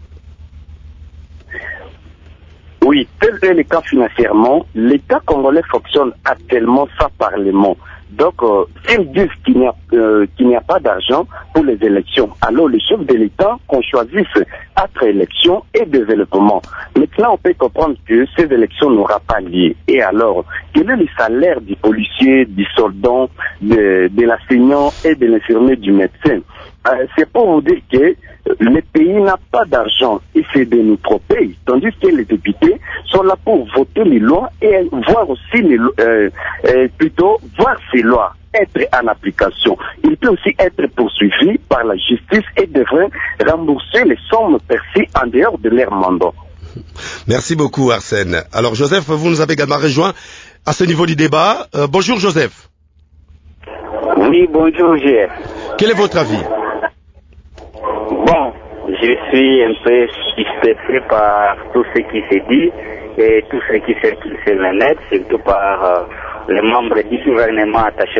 Oui, tel est le cas financièrement. L'État congolais fonctionne actuellement sans parlement. Donc, s'ils disent qu'il n'y a pas d'argent pour les élections, alors le chef de l'État qu'on choisisse entre élections et développement. Maintenant, on peut comprendre que ces élections n'auront pas lieu. Et alors, quel est le salaire du policier, du soldat, de l'enseignant et de l'infirmier du médecin? C'est pour vous dire que le pays n'a pas d'argent et c'est de notre pays, tandis que les députés sont là pour voter les lois et voir aussi plutôt voir ces lois être en application. Il peut aussi être poursuivi par la justice et devrait rembourser les sommes perçues en dehors de leur mandat. Merci beaucoup, Arsène. Alors, Joseph, vous nous avez également rejoint à ce niveau du débat. Bonjour, Joseph. Oui, bonjour, Gier. Quel est votre avis? Bon, je suis un peu stupéfait par tout ce qui s'est dit et tout ce qui circule sur le net, surtout par les membres du gouvernement attachés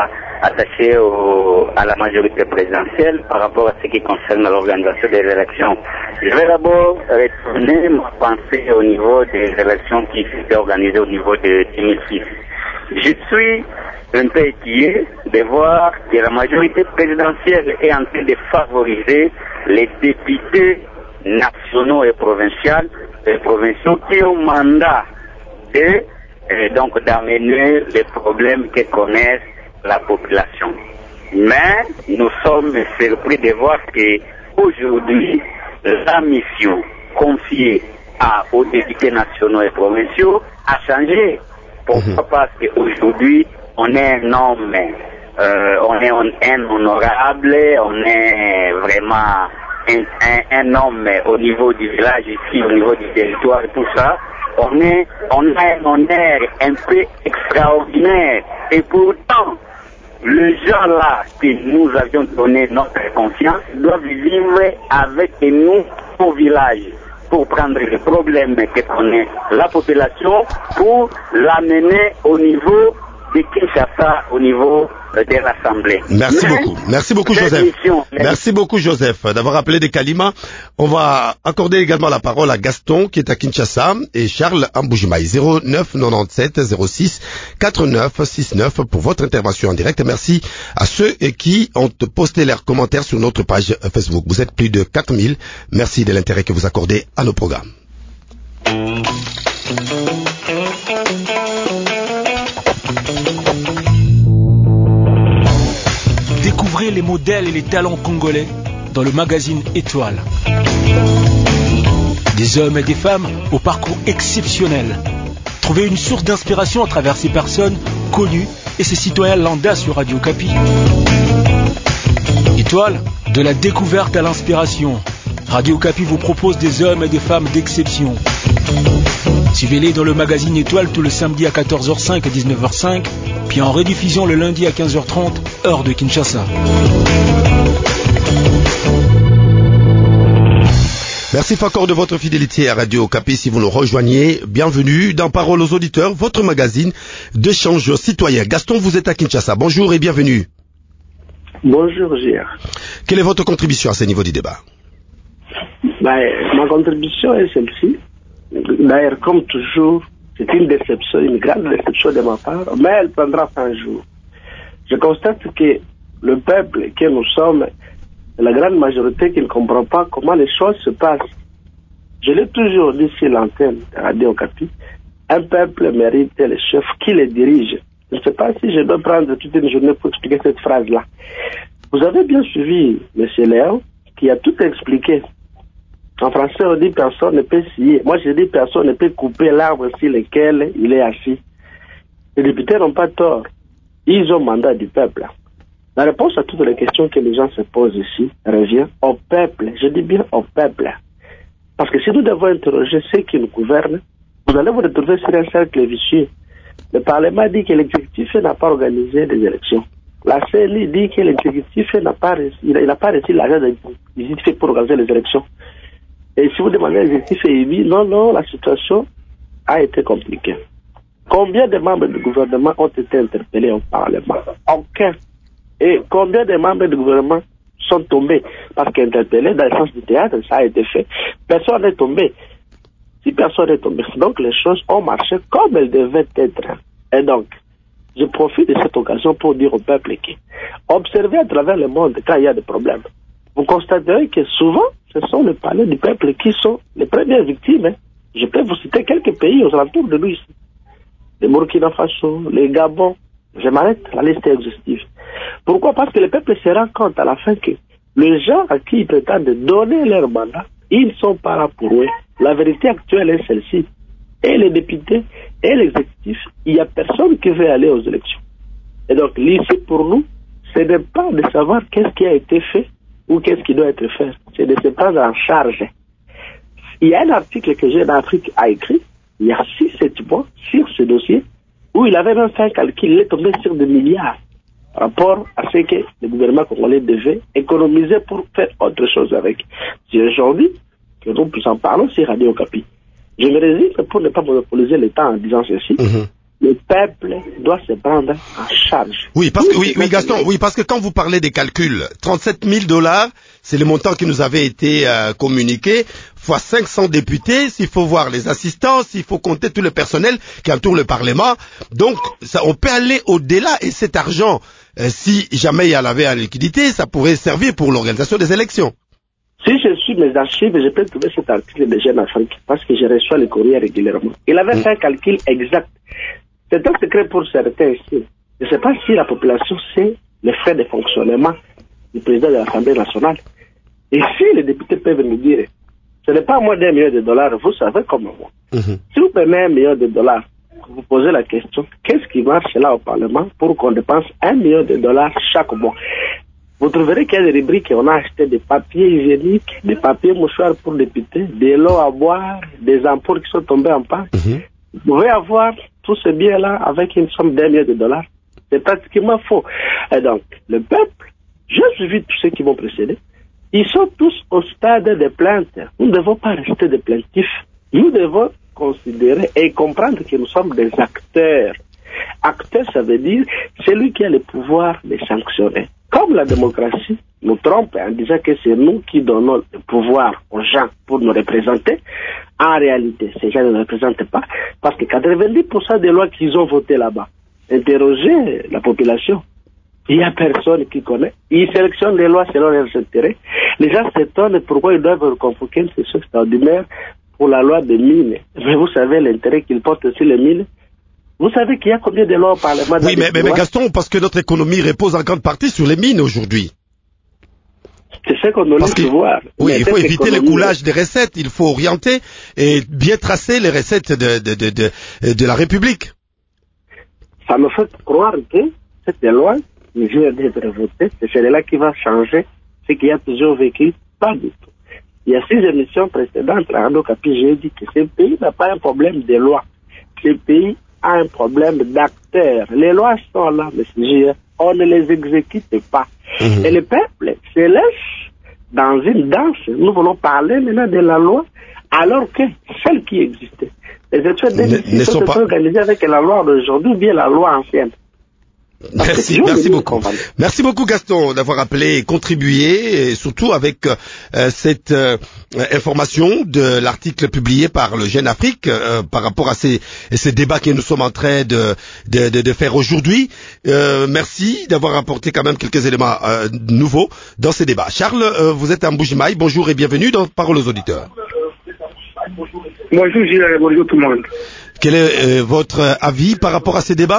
à la majorité présidentielle par rapport à ce qui concerne l'organisation des élections. Je vais d'abord retourner ma pensée au niveau des élections qui s'étaient organisées au niveau de 2006. Je suis un peu inquiet de voir que la majorité présidentielle est en train de favoriser les députés nationaux et provinciaux qui ont mandat de donc d'amener les problèmes que connaissent la population. Mais nous sommes surpris de voir que aujourd'hui la mission confiée aux députés nationaux et provinciaux a changé. Pourquoi? Parce qu'aujourd'hui on est un homme, on est un honorable, on est vraiment un homme au niveau du village ici, au niveau du territoire et tout ça. On a un honneur un peu extraordinaire. Et pourtant, les gens-là que nous avions donné notre confiance doivent vivre avec nous au village pour prendre les problèmes que connaît la population pour l'amener au niveau de Kinshasa, au niveau de l'Assemblée. Merci beaucoup Joseph. Merci beaucoup Joseph d'avoir appelé des Kalima. On va accorder également la parole à Gaston qui est à Kinshasa et Charles Amboujimaï 09 97 06 49 69 pour votre intervention en direct. Merci à ceux qui ont posté leurs commentaires sur notre page Facebook. Vous êtes plus de 4000. Merci de l'intérêt que vous accordez à nos programmes. Découvrez les modèles et les talents congolais dans le magazine Étoile. Des hommes et des femmes au parcours exceptionnel. Trouvez une source d'inspiration à travers ces personnes connues et ces citoyens lambda sur Radio Kapi. Étoile, de la découverte à l'inspiration. Radio Kapi vous propose des hommes et des femmes d'exception. Suivez-les dans le magazine Étoile tout le samedi à 14h05 et 19h05, puis en rediffusion le lundi à 15h30, heure de Kinshasa. Merci encore de votre fidélité à Radio Kapi. Si vous nous rejoignez, bienvenue dans Parole aux auditeurs, votre magazine d'échange citoyen. Gaston, vous êtes à Kinshasa. Bonjour et bienvenue. Bonjour, JR. Quelle est votre contribution à ce niveau du débat? Ma contribution est celle-ci. D'ailleurs, comme toujours, c'est une déception, une grande déception de ma part, mais elle prendra fin un jour. Je constate que le peuple que nous sommes, la grande majorité qui ne comprend pas comment les choses se passent. Je l'ai toujours dit sur l'antenne de Radio Kapi, un peuple mérite les chefs qui les dirigent. Je ne sais pas si je dois prendre toute une journée pour expliquer cette phrase-là. Vous avez bien suivi M. Léon, qui a tout expliqué. En français, on dit personne ne peut scier. Moi, je dis personne ne peut couper l'arbre sur lequel il est assis. Les députés n'ont pas tort. Ils ont mandat du peuple. La réponse à toutes les questions que les gens se posent ici revient au peuple. Je dis bien au peuple. Parce que si nous devons interroger ceux qui nous gouvernent, vous allez vous retrouver sur un cercle vicieux. Le Parlement dit que l'exécutif n'a pas organisé des élections. La CENI dit que l'exécutif n'a pas reçu l'argent de l'exécutif pour organiser les élections. Et si vous demandez l'exécutif est émis, non, la situation a été compliquée. Combien de membres du gouvernement ont été interpellés au Parlement? Aucun. Et combien de membres du gouvernement sont tombés? Parce qu'interpellés dans le sens du théâtre, ça a été fait. Personne n'est tombé. Si personne n'est tombé, donc les choses ont marché comme elles devaient être. Et donc, je profite de cette occasion pour dire au peuple que observez à travers le monde quand il y a des problèmes. Vous constaterez que souvent, ce sont les palais du peuple qui sont les premières victimes. Je peux vous citer quelques pays aux alentours de nous ici. Les Burkina Faso, les Gabon. Je m'arrête, la liste est exhaustive. Pourquoi? Parce que le peuple se rend compte à la fin que les gens à qui ils prétendent donner leur mandat, ils ne sont pas là pour eux. La vérité actuelle est celle-ci. Et les députés et l'exécutif, il n'y a personne qui veut aller aux élections. Et donc, l'ici pour nous, ce n'est pas de savoir qu'est-ce qui a été fait ou qu'est-ce qui doit être fait. C'est de se prendre en charge. Il y a un article que Jeune Afrique a écrit, il y a 6-7 mois, sur ce dossier, où il avait même fait un calcul, il est tombé sur des milliards par rapport à ce que le gouvernement congolais devait économiser pour faire autre chose avec. C'est aujourd'hui que nous en parlons sur Radio Kapi. Je me résiste pour ne pas monopoliser le temps en disant ceci. Le peuple doit se prendre en charge. Oui, parce que, oui, Gaston, oui, parce que quand vous parlez des calculs, $37,000, c'est le montant qui nous avait été communiqué, fois 500 députés, s'il faut voir les assistants, s'il faut compter tout le personnel qui entoure le Parlement. Donc, ça, on peut aller au-delà et cet argent, si jamais il y en avait en liquidité, ça pourrait servir pour l'organisation des élections. Si je suis mes archives, je peux trouver cet article de Jeune Afrique parce que je reçois les courriers régulièrement. Il avait fait un calcul exact. C'est un secret pour certains ici. Je ne sais pas si la population sait les frais de fonctionnement du président de l'Assemblée nationale. Et si les députés peuvent nous dire, ce n'est pas moins d'$1 million, vous savez comme moi. Si vous prenez $1 million, vous posez la question, qu'est-ce qui marche là au Parlement pour qu'on dépense $1 million chaque mois? Vous trouverez qu'il y a des rubriques, on a acheté des papiers hygiéniques, des papiers mouchoirs pour députés, de l'eau à boire, des ampoules qui sont tombées en panne. Vous pouvez avoir tous ces biens-là avec une somme d'$1 million. C'est pratiquement faux. Et donc, le peuple, j'ai suivi tous ceux qui vont précéder, ils sont tous au stade de plainte. Nous ne devons pas rester des plaintifs. Nous devons considérer et comprendre que nous sommes des acteurs. Acteur, ça veut dire celui qui a le pouvoir de sanctionner. Comme la démocratie nous trompe en disant que c'est nous qui donnons le pouvoir aux gens pour nous représenter, en réalité, ces gens ne nous représentent pas, parce que 90% des lois qu'ils ont votées là-bas, interrogez la population. Il n'y a personne qui connaît. Ils sélectionnent les lois selon leurs intérêts. Les gens s'étonnent pourquoi ils doivent convoquer une session extraordinaire pour la loi des mines. Mais vous savez l'intérêt qu'ils portent sur les mines. Vous savez qu'il y a combien de lois au Parlement? Oui, mais Gaston, parce que notre économie repose en grande partie sur les mines aujourd'hui. C'est ce qu'on doit voir. Oui, il faut éviter le coulage des recettes. Il faut orienter et bien tracer les recettes de la République. Ça me fait croire que cette loi qui vient d'être votée, c'est celle-là qui va changer ce qu'il y a toujours vécu. Pas du tout. Il y a 6 émissions précédentes à Radio Capi, j'ai dit que ce pays n'a pas un problème de loi. Ce pays a un problème d'acteurs. Les lois sont là, monsieur. On ne les exécute pas. Et le peuple se laisse dans une danse. Nous voulons parler maintenant de la loi, alors que celle qui existait. Les études ne sont pas organisées avec la loi d'aujourd'hui ou bien la loi ancienne. Merci beaucoup. Merci beaucoup Gaston d'avoir appelé et contribué, et surtout avec cette information de l'article publié par le Jeune Afrique par rapport à ces débats que nous sommes en train de faire aujourd'hui. Merci d'avoir apporté quand même quelques éléments nouveaux dans ces débats. Charles, vous êtes à Mbujimaï, bonjour et bienvenue dans Parole aux auditeurs. Bonjour Gilles, bonjour tout le monde. Quel est votre avis par rapport à ces débats?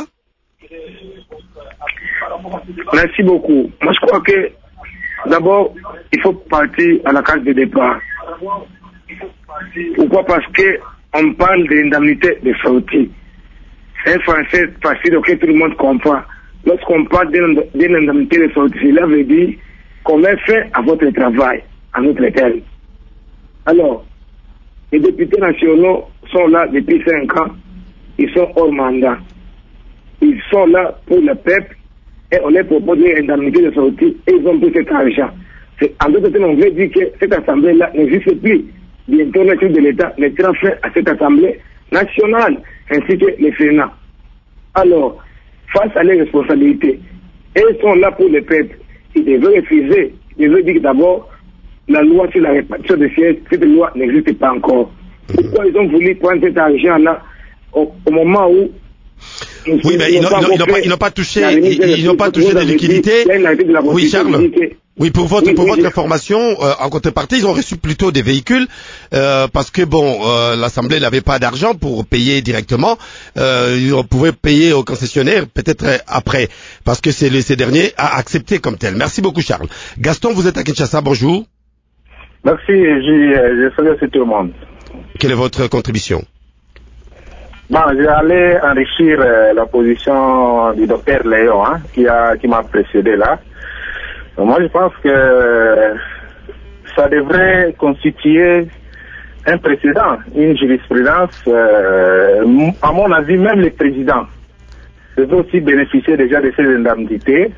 Merci beaucoup. Moi, je crois que d'abord, il faut partir à la case de départ. Pourquoi? Parce que on parle d'indemnité de sortie. C'est un français facile auquel tout le monde comprend. Lorsqu'on parle d'une indemnité de sortie, cela veut dire qu'on met fin à votre travail, à notre terme. Alors, les députés nationaux sont là depuis 5 ans. Ils sont hors mandat. Ils sont là pour le peuple. Et on leur propose une indemnité de sortie et ils ont pris cet argent. En d'autres termes, on veut dire que cette assemblée-là n'existe plus. Bientôt, le chef de l'État mettra fin à cette assemblée nationale, ainsi que le Sénat. Alors, face à les responsabilités, elles sont là pour le peuple. Ils devaient refuser. Ils devaient dire que d'abord, la loi sur la répartition des sièges, cette loi n'existe pas encore. Pourquoi ils ont voulu prendre cet argent-là au moment où oui, mais ils n'ont pas touché des liquidités. Oui, Charles. Oui, pour votre information, en contrepartie, ils ont reçu plutôt des véhicules parce que l'Assemblée n'avait pas d'argent pour payer directement. Ils pouvaient payer aux concessionnaires peut-être après, parce que ces derniers a accepté comme tel. Merci beaucoup, Charles. Gaston, vous êtes à Kinshasa. Bonjour. Merci. Je salue tout le monde. Quelle est votre contribution? Bon, je vais aller enrichir la position du docteur Léon, qui m'a précédé là. Moi, je pense que ça devrait constituer un précédent, une jurisprudence. À mon avis, même les présidents devaient aussi bénéficier déjà de ces indemnités.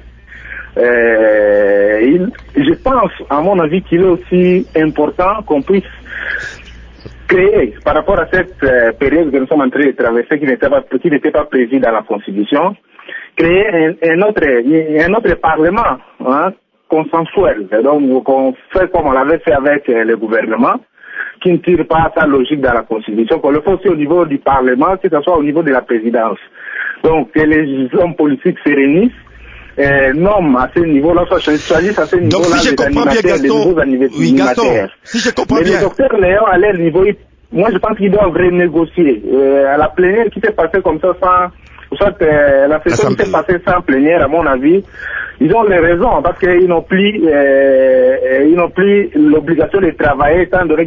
Je pense, à mon avis, qu'il est aussi important qu'on puisse créer, par rapport à cette période que nous sommes en train de traverser, qui n'était pas prévue dans la Constitution, créer un autre Parlement consensuel. Donc, on fait comme on l'avait fait avec le gouvernement, qui ne tire pas sa logique dans la Constitution, qu'on le fait aussi au niveau du Parlement, que ce soit au niveau de la présidence. Donc, que les hommes politiques se réunissent, nomment à ce niveau-là, choisissent à ce niveau-là les animateurs, les nouveaux animateurs. Oui, Gaston, si je comprends bien. Mais le docteur Léon, à leur niveau, moi je pense qu'ils doivent renégocier. À la plénière qui s'est passée comme ça soit la session qui s'est passée sans plénière, à mon avis, ils ont les raisons parce qu'ils n'ont plus l'obligation de travailler étant donné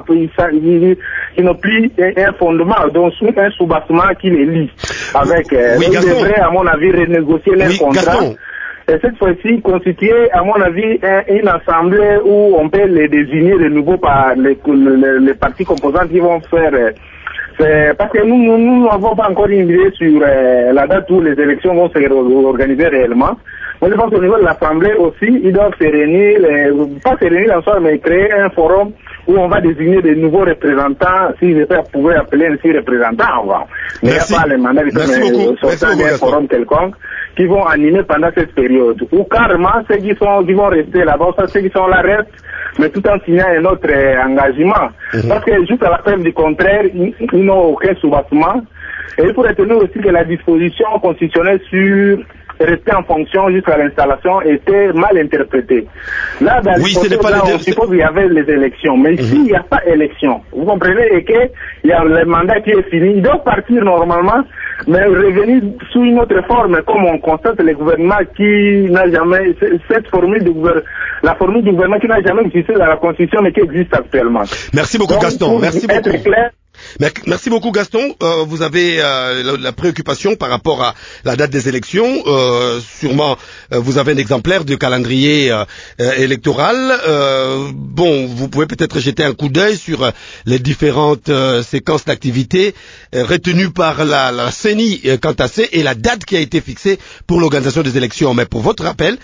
qu'ils n'ont plus un fondement, donc un sous-bassement qui les lie avec. Ils devraient, à mon avis, renégocier leur contrat. Et cette fois-ci, constituer, à mon avis, une assemblée où on peut les désigner de nouveau par les partis composants qui vont faire. Parce que nous n'avons pas encore une idée sur la date où les élections vont se organiser réellement. Moi, je pense qu'au niveau de l'Assemblée aussi, ils doivent se réunir, pas se réunir en soi, mais créer un forum où on va désigner de nouveaux représentants, si je pouvais appeler ainsi représentants avant. Mais il n'y a pas les mandats qui sortent d'un forum quelconque qui vont animer pendant cette période. Ou carrément, ceux qui vont rester là-bas, ceux qui sont là restent, mais tout en signant un autre engagement. Parce que jusqu'à la preuve du contraire, ils n'ont aucun sous-bassement. Et il faut retenir aussi que la disposition constitutionnelle sur rester en fonction jusqu'à l'installation était mal interprétée. Là, dans on suppose qu'il y avait les élections, mais ici, il n'y a pas élection. Vous comprenez, et qu'il y a le mandat qui est fini. Ils doivent partir normalement, mais revenir sous une autre forme, comme on constate le gouvernement qui n'a jamais, cette formule la formule du gouvernement qui n'a jamais existé dans la Constitution, mais qui existe actuellement. Merci beaucoup, Gaston. Merci beaucoup. Merci beaucoup, Gaston. Vous avez la préoccupation par rapport à la date des élections. Sûrement, vous avez un exemplaire du calendrier électoral. Bon, vous pouvez peut-être jeter un coup d'œil sur les différentes séquences d'activités retenues par la CENI quant à ça et la date qui a été fixée pour l'organisation des élections. Mais pour votre rappel,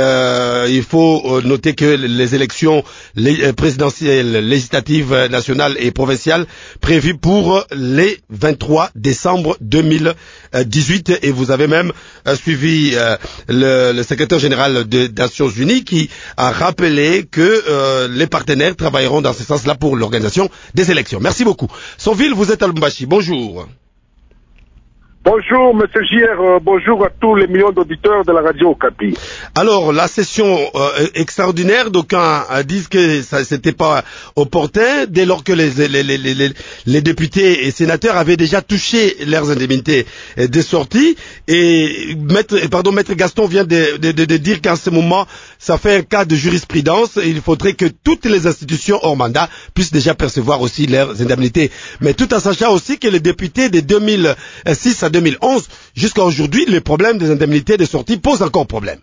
il faut noter que les élections présidentielles, législatives, nationales et provinciales prévues pour les 23 décembre 2018 et vous avez même suivi le secrétaire général des Nations Unies qui a rappelé que les partenaires travailleront dans ce sens-là pour l'organisation des élections. Merci beaucoup. Sonville, vous êtes à Lubumbashi. Bonjour. Bonjour, Monsieur JR, bonjour à tous les millions d'auditeurs de la radio Okapi. Alors, la session extraordinaire, d'aucuns disent que ça c'était pas opportun, dès lors que les députés et sénateurs avaient déjà touché leurs indemnités de sortie, et Maître Gaston vient de dire qu'en ce moment, ça fait un cas de jurisprudence, et il faudrait que toutes les institutions hors mandat puissent déjà percevoir aussi leurs indemnités. Mais tout en sachant aussi que les députés de 2006 à 2011, jusqu'à aujourd'hui, le problème des indemnités de sortie pose encore problème.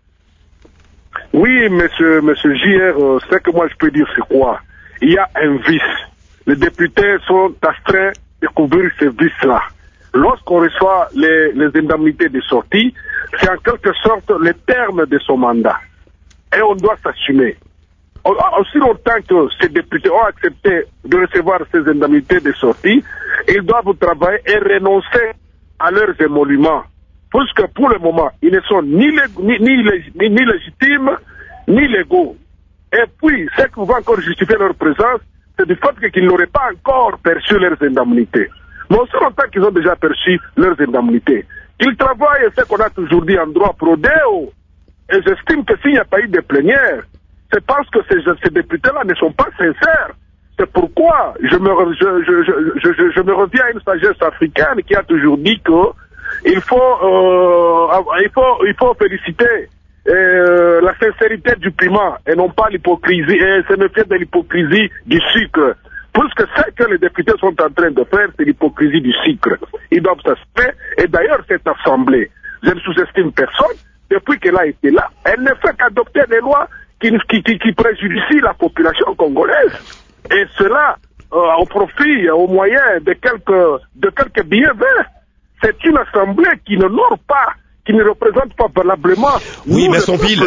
Oui, monsieur JR, ce que moi je peux dire, c'est quoi? Il y a un vice. Les députés sont astreints de couvrir ce vice-là. Lorsqu'on reçoit les indemnités de sortie, c'est en quelque sorte le terme de son mandat. Et on doit s'assumer. Aussi longtemps que ces députés ont accepté de recevoir ces indemnités de sortie, ils doivent travailler et renoncer à leurs émoluments. Puisque pour le moment, ils ne sont ni légitimes, ni légaux. Et puis, ce qui va encore justifier leur présence, c'est du fait qu'ils n'auraient pas encore perçu leurs indemnités. Mais aussi longtemps qu'ils ont déjà perçu leurs indemnités. Ils travaillent ce qu'on a toujours dit en droit prodéo. Et j'estime que s'il n'y a pas eu de plénière, c'est parce que ces députés-là ne sont pas sincères. C'est pourquoi je me reviens à une sagesse africaine qui a toujours dit que il faut féliciter la sincérité du piment et non pas l'hypocrisie, et se méfier de l'hypocrisie du sucre. Puisque ce que les députés sont en train de faire, c'est l'hypocrisie du sucre. Ils doivent s'assumer. Et d'ailleurs, cette assemblée, je ne sous-estime personne, depuis qu'elle a été là, elle ne fait qu'adopter des lois qui préjudicient la population congolaise. Et cela au profit, au moyen de quelques billets verts. C'est une assemblée qui n'honore pas, qui ne représente pas valablement. Oui, mais Sonville,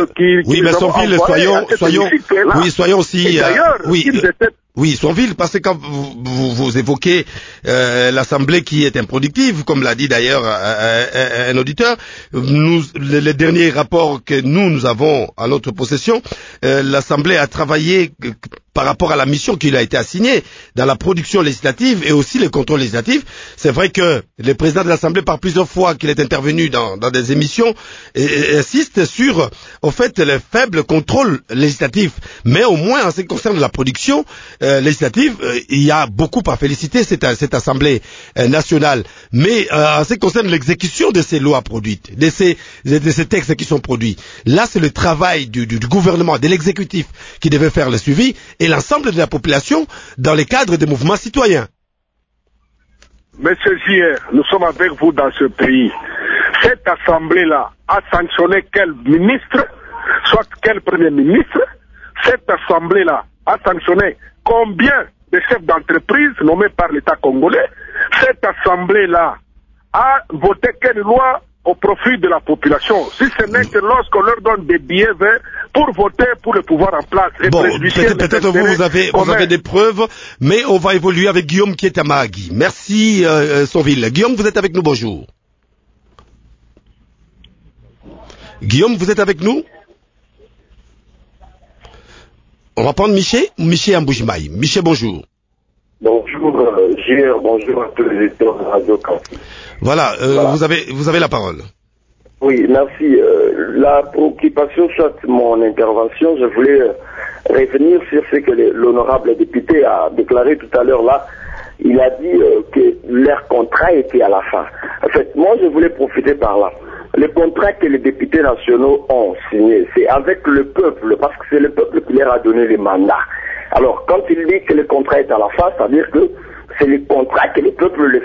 soyons aussi. Oui, Sonville, parce que quand vous évoquez l'Assemblée qui est improductive, comme l'a dit d'ailleurs un auditeur, les derniers rapports que nous avons à notre possession, l'Assemblée a travaillé par rapport à la mission qui lui a été assignée dans la production législative et aussi le contrôle législatif. C'est vrai que le président de l'Assemblée, par plusieurs fois qu'il est intervenu dans des émissions, insiste sur, au fait, le faible contrôle législatif. Mais au moins, en ce qui concerne la production législative, il y a beaucoup à féliciter cette Assemblée nationale. Mais en ce qui concerne l'exécution de ces lois produites, de ces textes qui sont produits, là c'est le travail du gouvernement, de l'exécutif qui devait faire le suivi et l'ensemble de la population dans le cadre des mouvements citoyens. Monsieur J.R., nous sommes avec vous dans ce pays. Cette assemblée-là a sanctionné quel ministre, soit quel premier ministre. Cette assemblée-là a sanctionné combien de chefs d'entreprise nommés par l'État congolais. Cette assemblée-là a voté quelle loi au profit de la population, si ce n'est que lorsqu'on leur donne des billets verts pour voter pour le pouvoir en place. Et bon, peut-être vous avez des preuves, mais on va évoluer avec Guillaume qui est à Mahagui. Merci Sonville. Guillaume, vous êtes avec nous, bonjour. Guillaume, vous êtes avec nous? On va prendre Miché Amboujimaï. Miché, bonjour. Bonjour, JR, bonjour à tous les éditeurs de Radio Campus. Voilà, vous avez la parole. Oui, merci. La préoccupation, soit mon intervention, je voulais revenir sur ce que l'honorable député a déclaré tout à l'heure là. Il a dit que leur contrat était à la fin. En fait, moi, je voulais profiter par là. Le contrat que les députés nationaux ont signé, c'est avec le peuple, parce que c'est le peuple qui leur a donné les mandats. Alors, quand il dit que le contrat est à la fin, c'est-à-dire que c'est le contrat que le peuple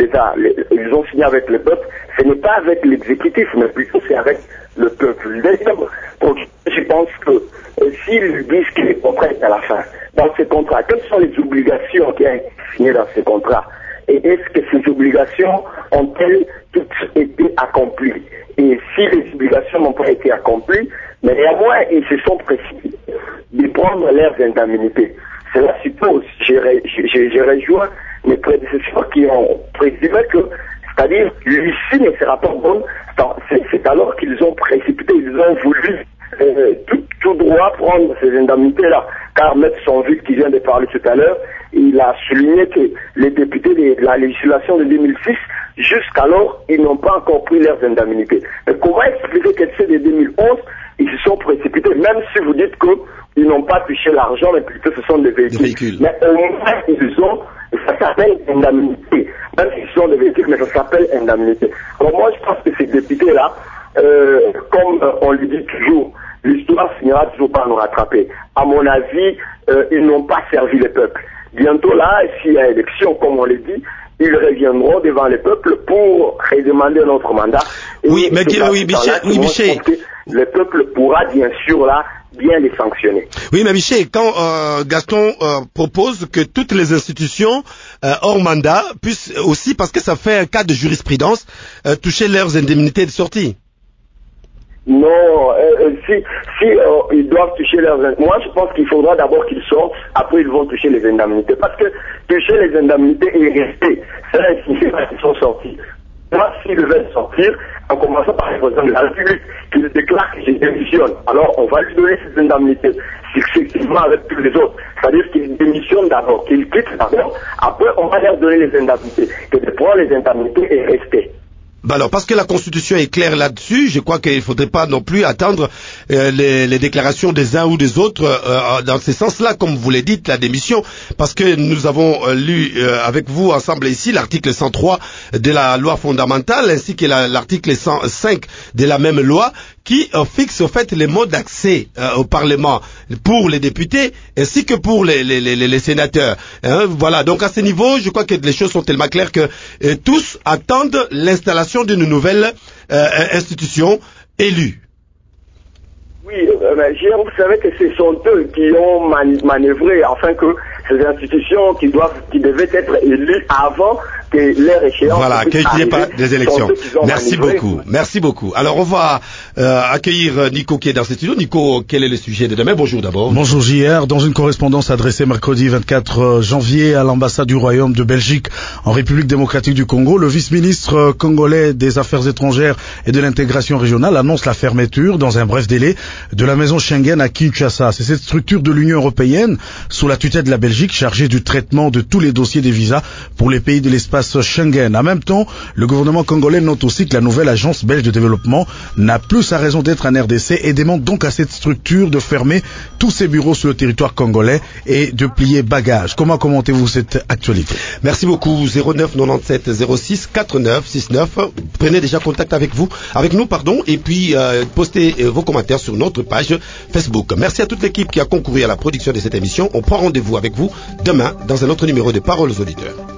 ils ont signé avec le peuple. Ce n'est pas avec l'exécutif, mais plutôt c'est avec le peuple. Deuxième, je pense que s'ils disent que le contrat est à la fin, dans ce contrat, quelles sont les obligations qui ont été signées dans ce contrat? Et est-ce que ces obligations ont-elles toutes été accomplies? Et si les obligations n'ont pas été accomplies, mais néanmoins, ils se sont précipités de prendre leurs indemnités. Cela suppose, j'ai rejoint mes prédécesseurs qui ont présumé que, c'est-à-dire, l'issue ne sera pas bonne, c'est alors qu'ils ont précipité, ils ont voulu tout droit prendre ces indemnités-là. Car M. Sonville, qui vient de parler tout à l'heure, il a souligné que les députés de la législation de 2006, jusqu'alors, ils n'ont pas encore pris leurs indemnités. Mais comment expliquer que ceux de 2011, ils se sont précipités, même si vous dites qu'ils n'ont pas touché l'argent, mais plutôt ce sont des véhicules. Mais au moins, ils ont, ça s'appelle indemnité. Même s'ils sont des véhicules, mais ça s'appelle indemnité. Alors moi, je pense que ces députés-là, comme on le dit toujours, l'histoire finira toujours par nous rattraper. À mon avis, ils n'ont pas servi le peuple. Bientôt là, s'il y a élection, comme on le dit, ils reviendront devant le peuple pour redemander notre mandat. Et oui, mais Michel, le peuple pourra bien sûr là bien les sanctionner. Oui, mais Michel, quand Gaston propose que toutes les institutions hors mandat puissent aussi, parce que ça fait un cas de jurisprudence, toucher leurs indemnités de sortie. Non, si ils doivent toucher leurs indemnités, moi je pense qu'il faudra d'abord qu'ils sortent, après ils vont toucher les indemnités. Parce que toucher les indemnités et rester, ça signifie pas qu'ils sont sortis. Moi, s'ils veulent sortir, en commençant par le président de la République, qu'il déclare qu'il démissionne, alors on va lui donner ces indemnités, successivement avec tous les autres. C'est-à-dire qu'il démissionne d'abord, qu'il quitte d'abord, après on va leur donner les indemnités, que de prendre les indemnités et rester. Bah alors, parce que la Constitution est claire là-dessus, je crois qu'il ne faudrait pas non plus attendre les déclarations des uns ou des autres dans ce sens-là, comme vous l'avez dit, la démission, parce que nous avons lu avec vous ensemble ici l'article 103 de la loi fondamentale, ainsi que l'article 105 de la même loi, qui fixe au fait les modes d'accès au Parlement pour les députés, ainsi que pour les sénateurs. Hein, voilà, donc à ce niveau, je crois que les choses sont tellement claires que tous attendent l'installation d'une nouvelle institution élue. Oui, vous savez que ce sont eux qui ont manœuvré afin que ces institutions qui devaient être élues avant que leur échéance... Voilà, qu'il n'y ait pas des élections. Merci beaucoup. Merci beaucoup. Alors, on va accueillir Nico qui est dans ce studio. Nico, quel est le sujet de demain? Bonjour d'abord. Bonjour JR. Dans une correspondance adressée mercredi 24 janvier à l'ambassade du Royaume de Belgique en République démocratique du Congo, le vice-ministre congolais des Affaires étrangères et de l'intégration régionale annonce la fermeture, dans un bref délai, de la maison Schengen à Kinshasa. C'est cette structure de l'Union européenne, sous la tutelle de la Belgique, chargée du traitement de tous les dossiers des visas pour les pays de l'espace Schengen. En même temps, le gouvernement congolais note aussi que la nouvelle agence belge de développement n'a plus sa raison d'être en RDC et demande donc à cette structure de fermer tous ses bureaux sur le territoire congolais et de plier bagages. Comment commentez-vous cette actualité? Merci beaucoup. 09 97 06 49 69. Prenez déjà contact avec nous, et puis postez vos commentaires sur notre page Facebook. Merci à toute l'équipe qui a concouru à la production de cette émission. On prend rendez-vous avec vous demain dans un autre numéro de Paroles aux auditeurs.